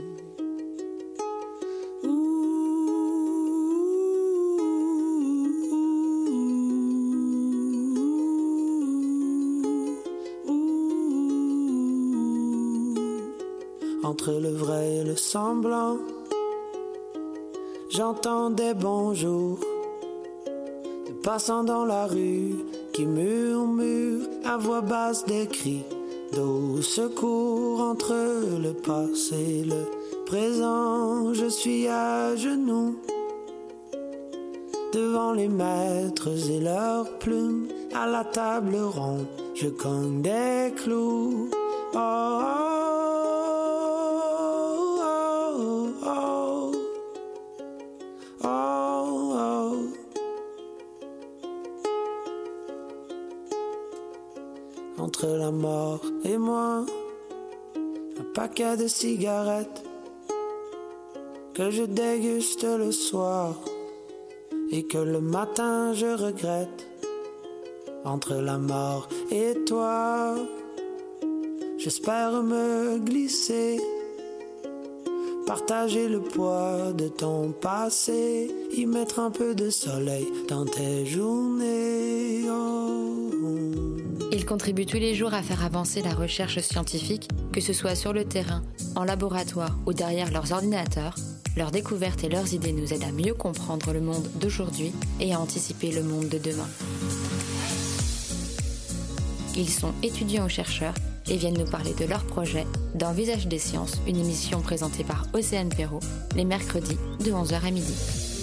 Entre le vrai et le semblant, j'entends des bonjours de passants dans la rue qui murmurent à voix basse des cris d'au secours. Entre le passé et le présent, je suis à genoux devant les maîtres et leurs plumes. À la table ronde, je cogne des clous. Oh, oh. Entre la mort et moi, un paquet de cigarettes que je déguste le soir et que le matin je regrette. Entre la mort et toi, j'espère me glisser, partager le poids de ton passé, y mettre un peu de soleil dans tes journées. Oh. Ils contribuent tous les jours à faire avancer la recherche scientifique, que ce soit sur le terrain, en laboratoire ou derrière leurs ordinateurs. Leurs découvertes et leurs idées nous aident à mieux comprendre le monde d'aujourd'hui et à anticiper le monde de demain. Ils sont étudiants ou chercheurs et viennent nous parler de leurs projets dans Visage des sciences, une émission présentée par Océane Perrault, les mercredis de onze heures à midi.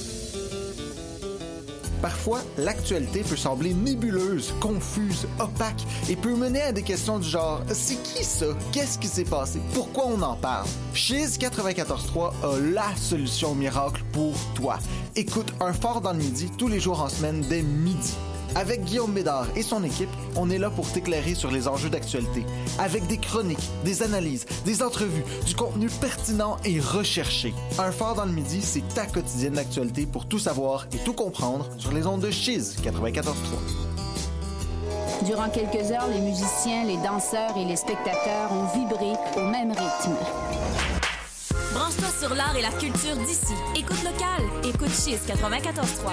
Parfois, l'actualité peut sembler nébuleuse, confuse, opaque et peut mener à des questions du genre « C'est qui ça? Qu'est-ce qui s'est passé? Pourquoi on en parle? » Chiz quatre-vingt-quatorze trois a la solution miracle pour toi. Écoute Un Phare dans le Midi tous les jours en semaine dès midi. Avec Guillaume Bédard et son équipe, on est là pour t'éclairer sur les enjeux d'actualité. Avec des chroniques, des analyses, des entrevues, du contenu pertinent et recherché. Un Phare dans le Midi, c'est ta quotidienne d'actualité pour tout savoir et tout comprendre sur les ondes de Chiz quatre-vingt-quatorze trois. Durant quelques heures, les musiciens, les danseurs et les spectateurs ont vibré au même rythme. Branche-toi sur l'art et la culture d'ici. Écoute local. Écoute Chiz quatre-vingt-quatorze trois.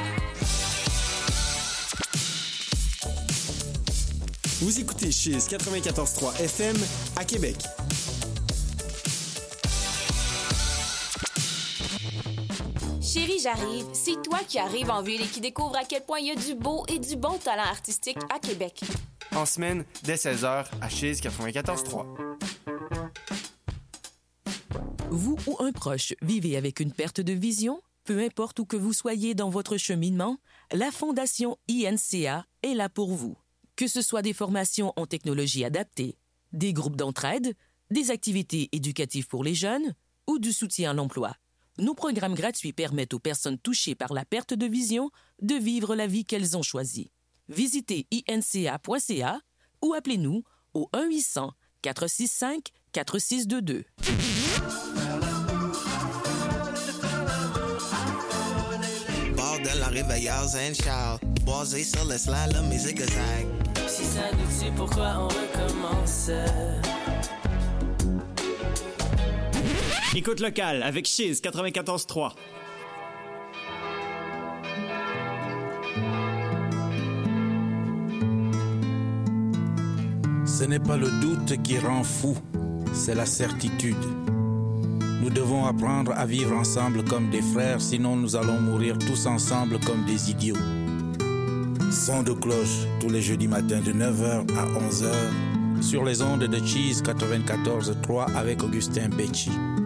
Vous écoutez Chiz quatre-vingt-quatorze trois F M à Québec. Chérie, j'arrive. C'est toi qui arrives en ville et qui découvre à quel point il y a du beau et du bon talent artistique à Québec. En semaine, dès seize heures, à Chiz quatre-vingt-quatorze trois. Vous ou un proche vivez avec une perte de vision? Peu importe où que vous soyez dans votre cheminement, la Fondation I N C A est là pour vous. Que ce soit des formations en technologie adaptée, des groupes d'entraide, des activités éducatives pour les jeunes ou du soutien à l'emploi, nos programmes gratuits permettent aux personnes touchées par la perte de vision de vivre la vie qu'elles ont choisie. Visitez I N C A point C A ou appelez-nous au un huit cents, quatre six cinq, quatre six deux deux. Bordel, la réveilleuse and Charles. Boisé sur le slalom et zigzag. Si ça nous tue, pourquoi on recommence? Écoute locale avec Chiz quatre-vingt-quatorze trois. Ce n'est pas le doute qui rend fou, c'est la certitude. Nous devons apprendre à vivre ensemble comme des frères, sinon nous allons mourir tous ensemble comme des idiots. Son de cloche tous les jeudis matins de neuf heures à onze heures sur les ondes de Chiz quatre-vingt-quatorze trois avec Augustin Becci.